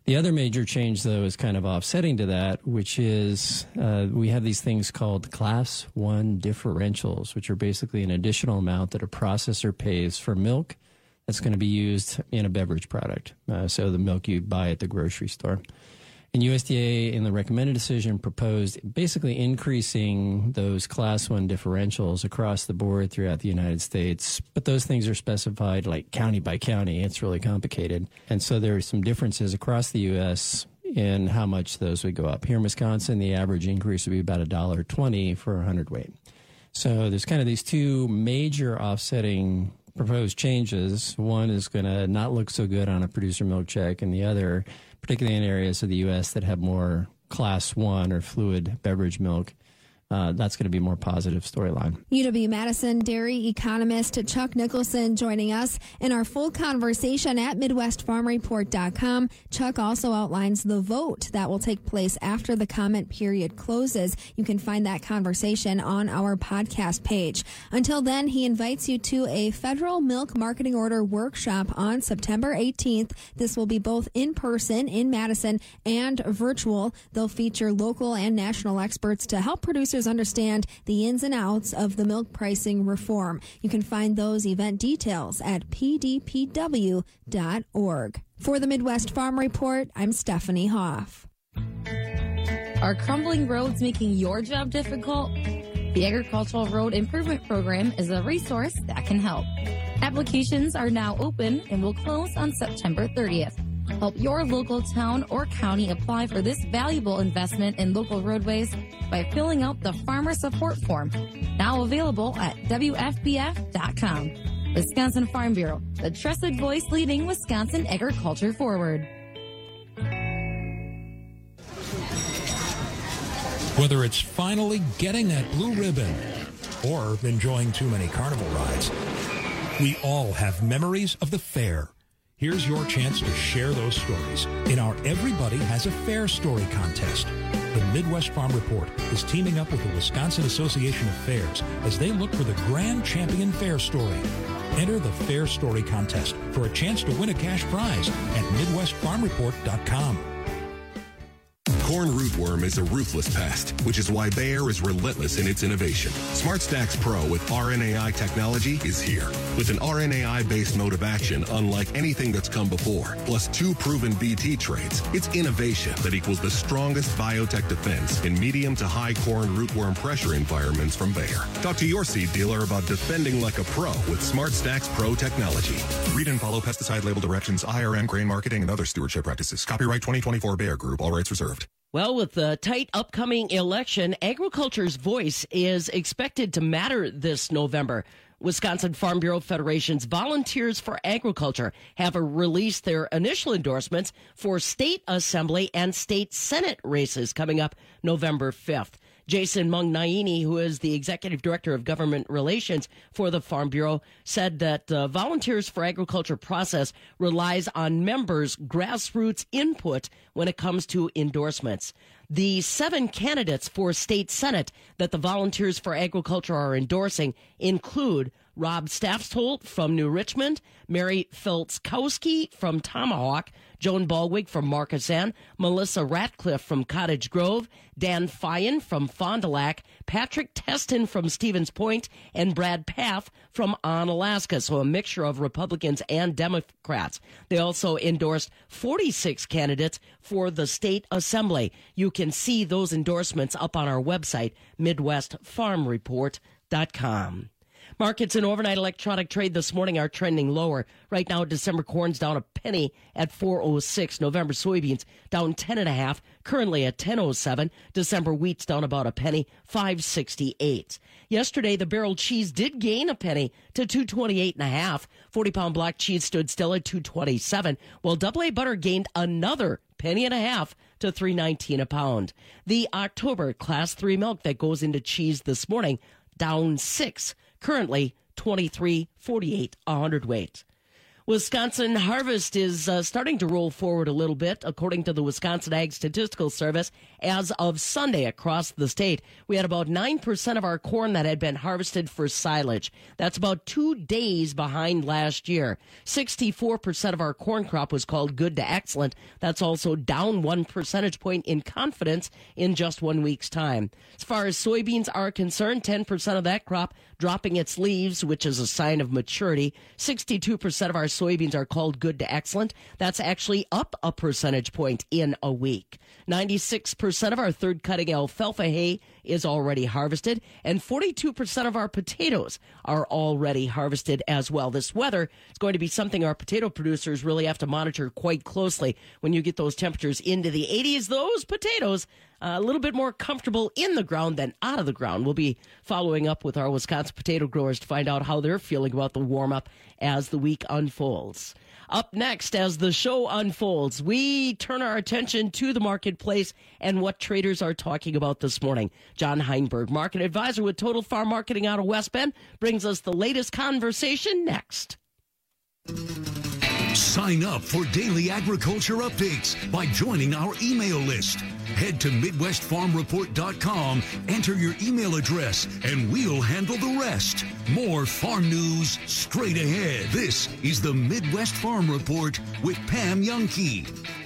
The other major change, though, is kind of offsetting to that, which is we have these things called Class 1 differentials, which are basically an additional amount that a processor pays for milk that's going to be used in a beverage product. So the milk you buy at the grocery store. And USDA, in the recommended decision, proposed basically increasing those Class 1 differentials across the board throughout the United States. But those things are specified like county by county. It's really complicated. And so there are some differences across the U.S. in how much those would go up. Here in Wisconsin, the average increase would be about $1.20 for 100 weight. So there's kind of these two major offsetting proposed changes. One is going to not look so good on a producer milk check, and the other, particularly in areas of the U.S. that have more Class 1 or fluid beverage milk, that's going to be a more positive storyline. UW-Madison dairy economist Chuck Nicholson joining us in our full conversation at MidwestFarmReport.com. Chuck also outlines the vote that will take place after the comment period closes. You can find that conversation on our podcast page. Until then, he invites you to a federal milk marketing order workshop on September 18th. This will be both in person in Madison and virtual. They'll feature local and national experts to help producers understand the ins and outs of the milk pricing reform. You can find those event details at pdpw.org. For the Midwest Farm Report, I'm Stephanie Hoff. Are crumbling roads making your job difficult? The Agricultural Road Improvement Program is a resource that can help. Applications are now open and will close on September 30th. Help your local town or county apply for this valuable investment in local roadways by filling out the Farmer Support Form, now available at WFBF.com. Wisconsin Farm Bureau, the trusted voice leading Wisconsin agriculture forward. Whether it's finally getting that blue ribbon or enjoying too many carnival rides, we all have memories of the fair. Here's your chance to share those stories in our Everybody Has a Fair Story contest. The Midwest Farm Report is teaming up with the Wisconsin Association of Fairs as they look for the grand champion fair story. Enter the Fair Story contest for a chance to win a cash prize at MidwestFarmReport.com. Corn rootworm is a ruthless pest, which is why Bayer is relentless in its innovation. SmartStax Pro with RNAi technology is here. With an RNAi-based mode of action unlike anything that's come before, plus 2 proven BT traits, it's innovation that equals the strongest biotech defense in medium to high corn rootworm pressure environments from Bayer. Talk to your seed dealer about defending like a pro with SmartStax Pro technology. Read and follow pesticide label directions, IRM, grain marketing, and other stewardship practices. Copyright 2024 Bayer Group. All rights reserved. Well, with the tight upcoming election, agriculture's voice is expected to matter this November. Wisconsin Farm Bureau Federation's Volunteers for Agriculture have released their initial endorsements for state assembly and state senate races coming up November 5th. Jason Mungnaini, who is the executive director of government relations for the Farm Bureau, said that the Volunteers for Agriculture process relies on members' grassroots input when it comes to endorsements. The 7 candidates for state senate that the Volunteers for Agriculture are endorsing include Rob Staffstolt from New Richmond, Mary Feltzkowski from Tomahawk, Joan Balwig from Marcus Ann, Melissa Ratcliffe from Cottage Grove, Dan Fyan from Fond du Lac, Patrick Teston from Stevens Point, and Brad Paff from Onalaska. So a mixture of Republicans and Democrats. They also endorsed 46 candidates for the state assembly. You can see those endorsements up on our website, MidwestFarmReport.com. Markets in overnight electronic trade this morning are trending lower. Right now, December corn's down a penny at 4.06. November soybeans down 10.5, currently at 10.07. December wheat's down about a penny, 5.68. Yesterday, the barrel cheese did gain a penny to 228.5. 40-pound block cheese stood still at 227, while AA butter gained another penny and a half to 3.19 a pound. The October Class 3 milk that goes into cheese this morning down 6. Currently, 23.48 a hundredweight. Wisconsin harvest is starting to roll forward a little bit, according to the Wisconsin Ag Statistical Service. As of Sunday across the state, we had about 9% of our corn that had been harvested for silage. That's about 2 days behind last year. 64% of our corn crop was called good to excellent. That's also down 1 percentage point in confidence in just 1 week's time. As far as soybeans are concerned, 10% of that crop dropping its leaves, which is a sign of maturity. 62% of our soybeans are called good to excellent. That's actually up a percentage point in a week. 96% of our third cutting alfalfa hay is already harvested, and 42% of our potatoes are already harvested as well. This weather is going to be something our potato producers really have to monitor quite closely. When you get those temperatures into the 80s, those potatoes a little bit more comfortable in the ground than out of the ground. We'll be following up with our Wisconsin potato growers to find out how they're feeling about the warm-up as the week unfolds. Up next, as the show unfolds, we turn our attention to the marketplace and what traders are talking about this morning. John Heinberg, market advisor with Total Farm Marketing out of West Bend, brings us the latest conversation next. Sign up for daily agriculture updates by joining our email list. Head to MidwestFarmReport.com, enter your email address, and we'll handle the rest. More farm news straight ahead. This is the Midwest Farm Report with Pam Youngkey.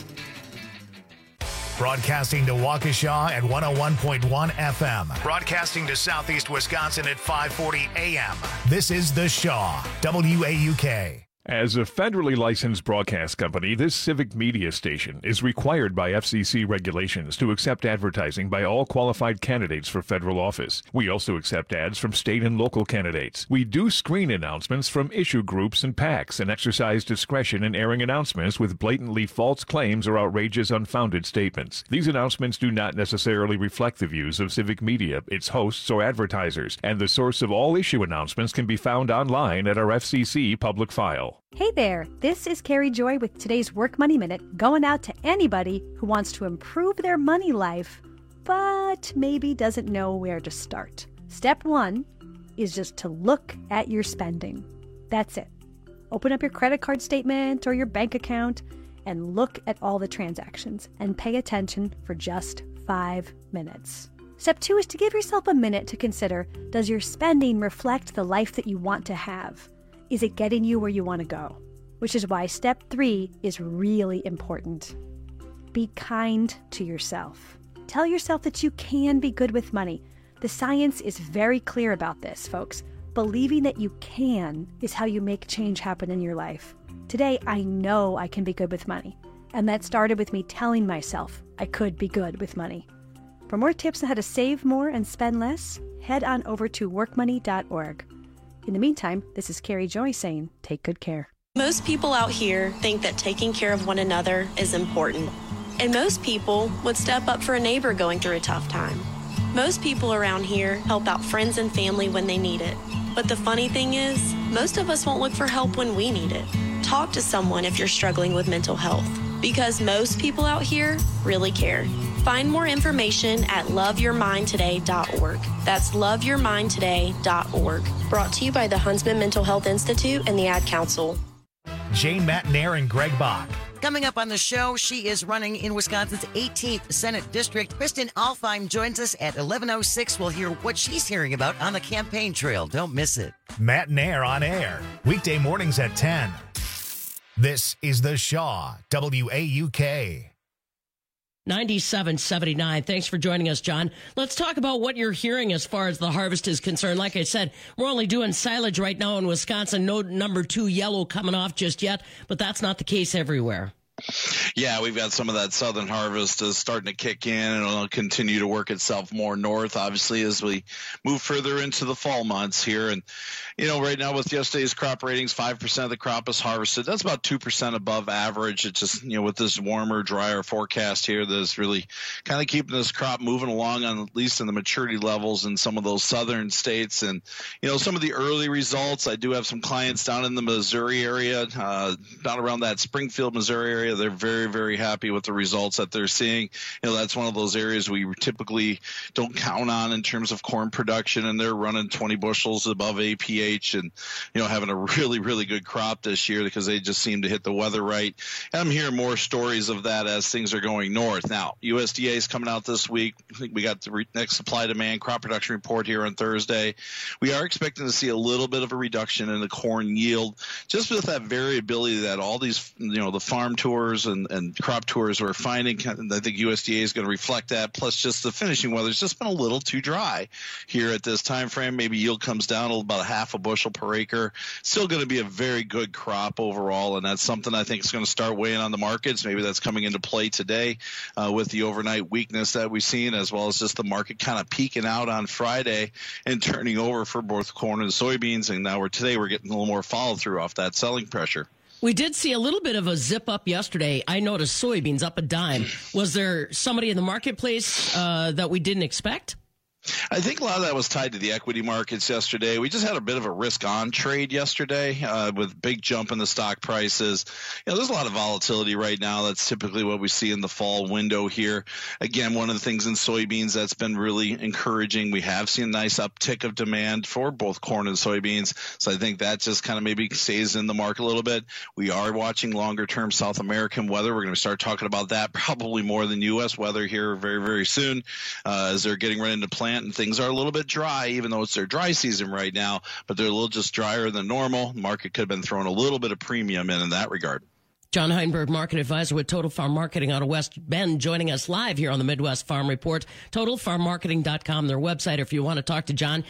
Broadcasting to Waukesha at 101.1 FM. Broadcasting to Southeast Wisconsin at 540 AM. This is The Shaw, WAUK. As a federally licensed broadcast company, this civic media station is required by FCC regulations to accept advertising by all qualified candidates for federal office. We also accept ads from state and local candidates. We do screen announcements from issue groups and PACs and exercise discretion in airing announcements with blatantly false claims or outrageous, unfounded statements. These announcements do not necessarily reflect the views of civic media, its hosts, or advertisers, and the source of all issue announcements can be found online at our FCC public file. Hey there, this is Carrie Joy with today's Work Money Minute, going out to anybody who wants to improve their money life, but maybe doesn't know where to start. Step 1 is just to look at your spending. That's it. Open up your credit card statement or your bank account and look at all the transactions and pay attention for just 5 minutes. Step 2 is to give yourself a minute to consider, does your spending reflect the life that you want to have? Is it getting you where you want to go? Which is why step 3 is really important. Be kind to yourself. Tell yourself that you can be good with money. The science is very clear about this, folks. Believing that you can is how you make change happen in your life. Today, I know I can be good with money. And that started with me telling myself I could be good with money. For more tips on how to save more and spend less, head on over to workmoney.org. In the meantime, this is Carrie Joy saying, take good care. Most people out here think that taking care of one another is important. And most people would step up for a neighbor going through a tough time. Most people around here help out friends and family when they need it. But the funny thing is, most of us won't look for help when we need it. Talk to someone if you're struggling with mental health, because most people out here really care. Find more information at loveyourmindtoday.org. That's loveyourmindtoday.org. Brought to you by the Huntsman Mental Health Institute and the Ad Council. Jane Matnair and Greg Bach. Coming up on the show, she is running in Wisconsin's 18th Senate District. Kristen Alfheim joins us at 11:06. We'll hear what she's hearing about on the campaign trail. Don't miss it. Matnair on air, weekday mornings at 10. This is The Shaw, WAUK. 97.79. Thanks for joining us, John. Let's talk about what you're hearing as far as the harvest is concerned. Like I said, we're only doing silage right now in Wisconsin. No number 2 yellow coming off just yet, but that's not the case everywhere. Yeah, we've got some of that southern harvest is starting to kick in, and it'll continue to work itself more north, obviously, as we move further into the fall months here. And, you know, right now with yesterday's crop ratings, 5% of the crop is harvested. That's about 2% above average. It's just, you know, with this warmer, drier forecast here, that's really kind of keeping this crop moving along, on at least in the maturity levels in some of those southern states. And, you know, some of the early results, I do have some clients down in the Missouri area, down around that Springfield, Missouri area, area. They're very, very happy with the results that they're seeing. That's one of those areas we typically don't count on in terms of corn production, and they're running 20 bushels above APH and, having a really, really good crop this year because they just seem to hit the weather right. And I'm hearing more stories of that as things are going north. Now, USDA is coming out this week. I think we got the next supply-demand crop production report here on Thursday. We are expecting to see a little bit of a reduction in the corn yield, just with that variability that all these, the farm tours and crop tours we're finding. I think USDA is going to reflect that, plus just the finishing weather. It's just been a little too dry here at this time frame. Maybe yield comes down about a half a bushel per acre. Still going to be a very good crop overall, and that's something I think is going to start weighing on the markets. Maybe that's coming into play today with the overnight weakness that we've seen, as well as just the market kind of peaking out on Friday and turning over for both corn and soybeans. And now today we're getting a little more follow through off that selling pressure. We did see a little bit of a zip up yesterday. I noticed soybeans up a dime. Was there somebody in the marketplace that we didn't expect? I think a lot of that was tied to the equity markets yesterday. We just had a bit of a risk-on trade yesterday with big jump in the stock prices. There's a lot of volatility right now. That's typically what we see in the fall window here. Again, one of the things in soybeans that's been really encouraging, we have seen a nice uptick of demand for both corn and soybeans. So I think that just kind of maybe stays in the market a little bit. We are watching longer-term South American weather. We're going to start talking about that probably more than U.S. weather here very, very soon as they're getting ready to plant. And things are a little bit dry, even though it's their dry season right now, but they're a little just drier than normal. The market could have been throwing a little bit of premium in that regard. John Heinberg, market advisor with Total Farm Marketing out of West Bend, joining us live here on the Midwest Farm Report. TotalFarmMarketing.com, their website. If you want to talk to John,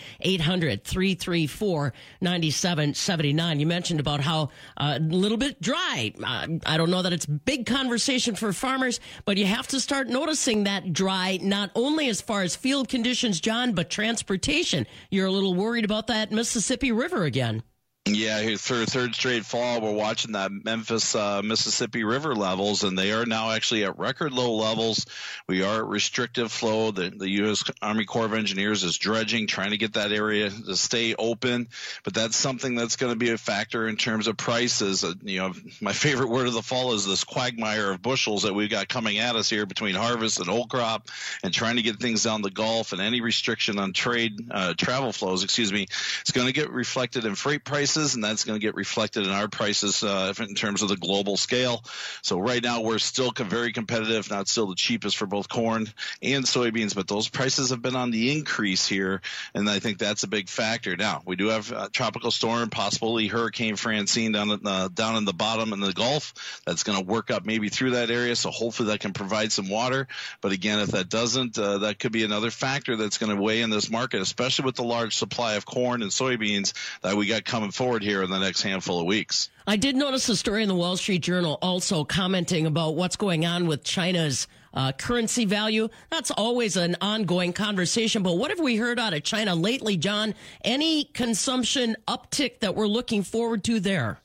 800-334-9779. You mentioned about how a little bit dry. I don't know that it's big conversation for farmers, but you have to start noticing that dry, not only as far as field conditions, John, but transportation. You're a little worried about that Mississippi River again. Yeah, for third straight fall, we're watching that Memphis, Mississippi River levels, and they are now actually at record low levels. We are at restrictive flow. The U.S. Army Corps of Engineers is dredging, trying to get that area to stay open, but that's something that's going to be a factor in terms of prices. My favorite word of the fall is this quagmire of bushels that we've got coming at us here between harvest and old crop and trying to get things down the Gulf, and any restriction on travel flows, it's going to get reflected in freight prices. And that's going to get reflected in our prices in terms of the global scale. So right now we're still very competitive, not still the cheapest for both corn and soybeans, but those prices have been on the increase here, and I think that's a big factor. Now, we do have a tropical storm, possibly Hurricane Francine down in the bottom in the Gulf. That's going to work up maybe through that area, so hopefully that can provide some water. But again, if that doesn't, that could be another factor that's going to weigh in this market, especially with the large supply of corn and soybeans that we got coming forward here in the next handful of weeks. I did notice a story in the Wall Street Journal also commenting about what's going on with China's currency value. That's always an ongoing conversation, but what have we heard out of China lately, John? Any consumption uptick that we're looking forward to there?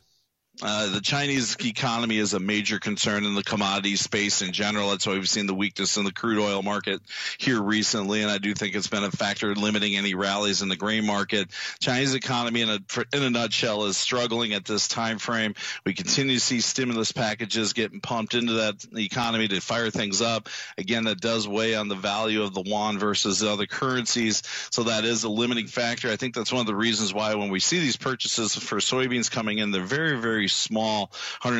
The Chinese economy is a major concern in the commodity space in general. That's why we've seen the weakness in the crude oil market here recently, and I do think it's been a factor in limiting any rallies in the grain market. Chinese economy, in a nutshell, is struggling at this time frame. We continue to see stimulus packages getting pumped into that economy to fire things up. Again, that does weigh on the value of the yuan versus the other currencies, so that is a limiting factor. I think that's one of the reasons why when we see these purchases for soybeans coming in, they're very, very small.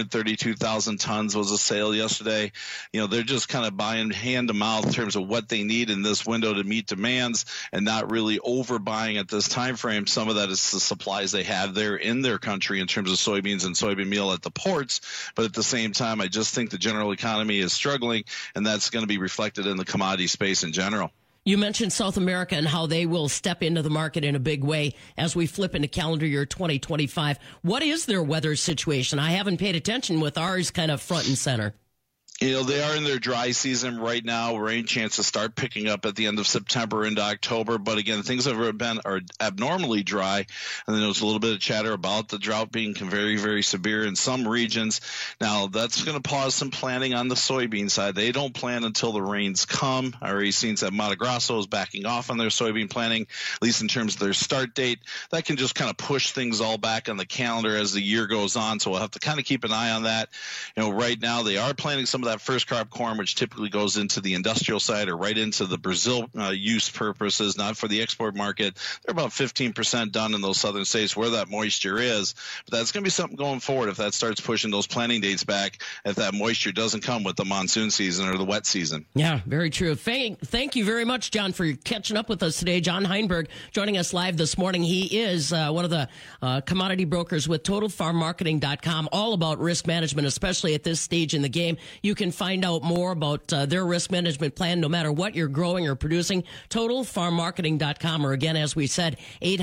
132,000 tons was a sale yesterday. They're just kind of buying hand to mouth in terms of what they need in this window to meet demands and not really overbuying at this time frame. Some of that is the supplies they have there in their country in terms of soybeans and soybean meal at the ports. But at the same time, I just think the general economy is struggling, and that's going to be reflected in the commodity space in general. You mentioned South America and how they will step into the market in a big way as we flip into calendar year 2025. What is their weather situation? I haven't paid attention with ours kind of front and center. They are in their dry season right now. Rain chances start picking up at the end of September into October. But again, things are abnormally dry. And then there's a little bit of chatter about the drought being very, very severe in some regions. Now, that's going to pause some planting on the soybean side. They don't plant until the rains come. I already seen that Mato Grosso is backing off on their soybean planting, at least in terms of their start date. That can just kind of push things all back on the calendar as the year goes on. So we'll have to kind of keep an eye on that. Right now they are planting some of that first crop corn, which typically goes into the industrial side or right into the Brazil use purposes, not for the export market. They're about 15% done in those southern states where that moisture is. But that's going to be something going forward if that starts pushing those planting dates back, if that moisture doesn't come with the monsoon season or the wet season. Yeah, very true. Thank you very much, John, for catching up with us today. John Heinberg joining us live this morning. He is one of the commodity brokers with TotalFarmMarketing.com, all about risk management, especially at this stage in the game. You can find out more about their risk management plan no matter what you're growing or producing. TotalFarmMarketing.com, or again, as we said,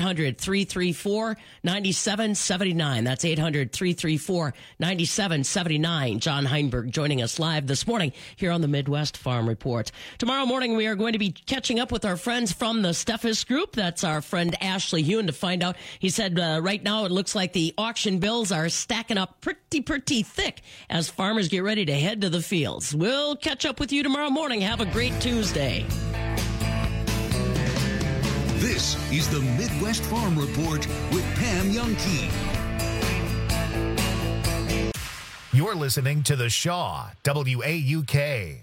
800-334-9779. That's 800-334-9779. John Heinberg joining us live this morning here on the Midwest Farm Report. Tomorrow morning, we are going to be catching up with our friends from the Steffes Group. That's our friend Ashley Hewen to find out. He said right now it looks like the auction bills are stacking up pretty thick as farmers get ready to head to the fields. We'll catch up with you tomorrow morning. Have a great Tuesday. This is the Midwest Farm Report with Pam Youngkey. You're listening to The Shaw, WAUK.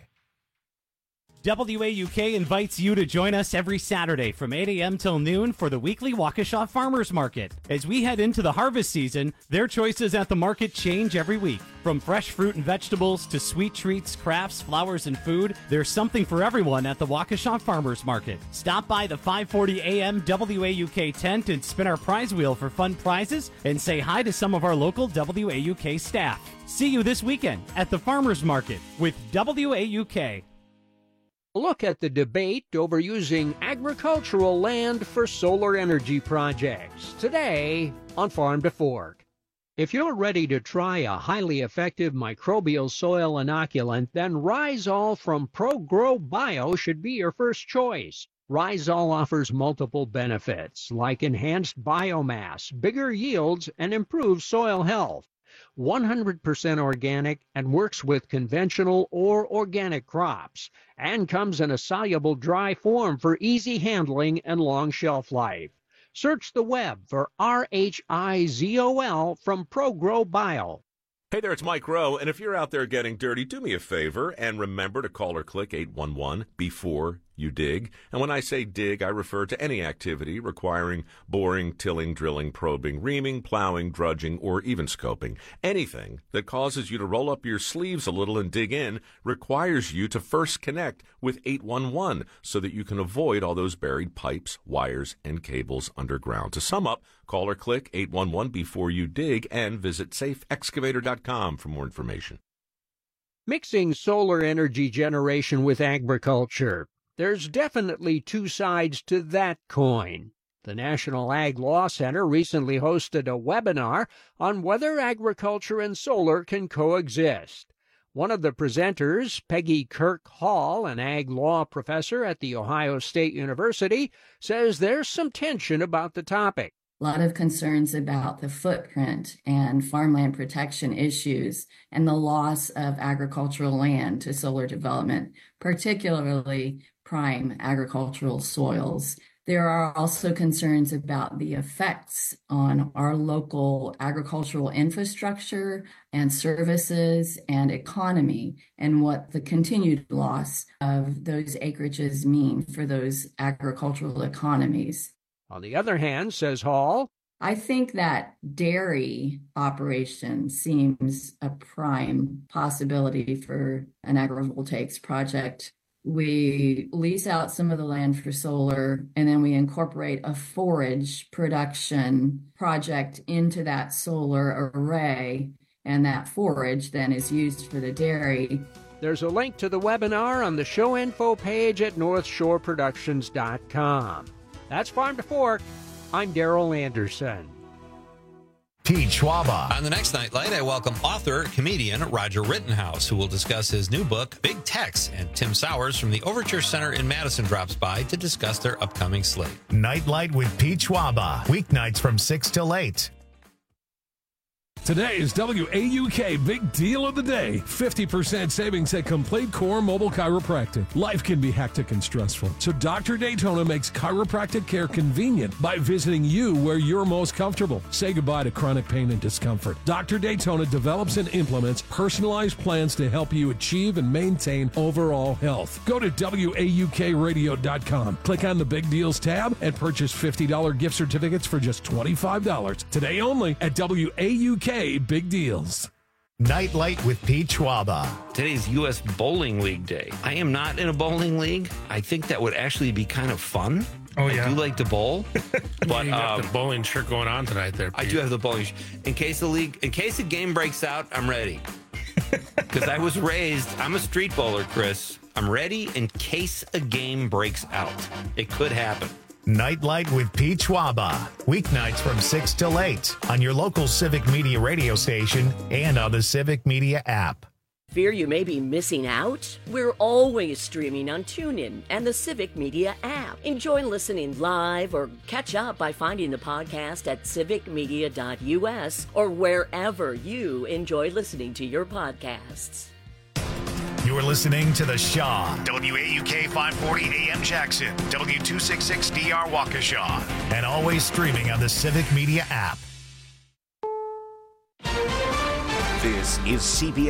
WAUK invites you to join us every Saturday from 8 a.m. till noon for the weekly Waukesha Farmers Market. As we head into the harvest season, their choices at the market change every week. From fresh fruit and vegetables to sweet treats, crafts, flowers, and food, there's something for everyone at the Waukesha Farmers Market. Stop by the 540 a.m. WAUK tent and spin our prize wheel for fun prizes and say hi to some of our local WAUK staff. See you this weekend at the Farmers Market with WAUK. Look at the debate over using agricultural land for solar energy projects today on Farm to Fork. If you're ready to try a highly effective microbial soil inoculant, then Rhizol from ProGrow Bio should be your first choice. Rhizol offers multiple benefits like enhanced biomass, bigger yields, and improved soil health. 100% organic and works with conventional or organic crops, and comes in a soluble dry form for easy handling and long shelf life. Search the web for RHIZOL from ProGrow Bio. Hey there, it's Mike Rowe, and if you're out there getting dirty, do me a favor and remember to call or click 811 before you dig. And when I say dig, I refer to any activity requiring boring, tilling, drilling, probing, reaming, plowing, drudging, or even scoping. Anything that causes you to roll up your sleeves a little and dig in requires you to first connect with 811 so that you can avoid all those buried pipes, wires, and cables underground. To sum up, call or click 811 before you dig and visit safeexcavator.com for more information. Mixing solar energy generation with agriculture. There's definitely two sides to that coin. The National Ag Law Center recently hosted a webinar on whether agriculture and solar can coexist. One of the presenters, Peggy Kirk Hall, an ag law professor at The Ohio State University, says there's some tension about the topic. A lot of concerns about the footprint and farmland protection issues and the loss of agricultural land to solar development, particularly prime agricultural soils. There are also concerns about the effects on our local agricultural infrastructure and services and economy, and what the continued loss of those acreages mean for those agricultural economies. On the other hand, says Hall, I think that dairy operation seems a prime possibility for an agrivoltaics project. We lease out some of the land for solar, and then we incorporate a forage production project into that solar array, and that forage then is used for the dairy. There's a link to the webinar on the show info page at NorthshoreProductions.com. That's Farm to Fork. I'm Darrell Anderson. Pete Schwaba. On the next Nightlight, I welcome author, comedian Roger Rittenhouse, who will discuss his new book, Big Tex, and Tim Sowers from the Overture Center in Madison drops by to discuss their upcoming slate. Nightlight with Pete Schwaba. Weeknights from 6 till 8. Today is WAUK Big Deal of the Day. 50% savings at Complete Core Mobile Chiropractic. Life can be hectic and stressful, so Dr. Daytona makes chiropractic care convenient by visiting you where you're most comfortable. Say goodbye to chronic pain and discomfort. Dr. Daytona develops and implements personalized plans to help you achieve and maintain overall health. Go to WAUKradio.com. Click on the Big Deals tab and purchase $50 gift certificates for just $25. Today only at WAUK Big Deals. Nightlight with Pete Schwaba. Today's U.S. Bowling League Day. I am not in a bowling league. I think that would actually be kind of fun. Oh, yeah. I do like to bowl. But you got the bowling shirt going on tonight there, Pete. I do have the bowling shirt. In case the game breaks out, I'm ready. Because I was raised, I'm a street bowler, Chris. I'm ready in case a game breaks out. It could happen. Nightlight with Pete Schwaba. Weeknights from 6 till 8 on your local Civic Media radio station and on the Civic Media app. Fear you may be missing out? We're always streaming on TuneIn and the Civic Media app. Enjoy listening live or catch up by finding the podcast at civicmedia.us or wherever you enjoy listening to your podcasts. You're listening to The Shaw, WAUK 540 AM Jackson, W266DR Waukesha, and always streaming on the Civic Media app. This is CBS.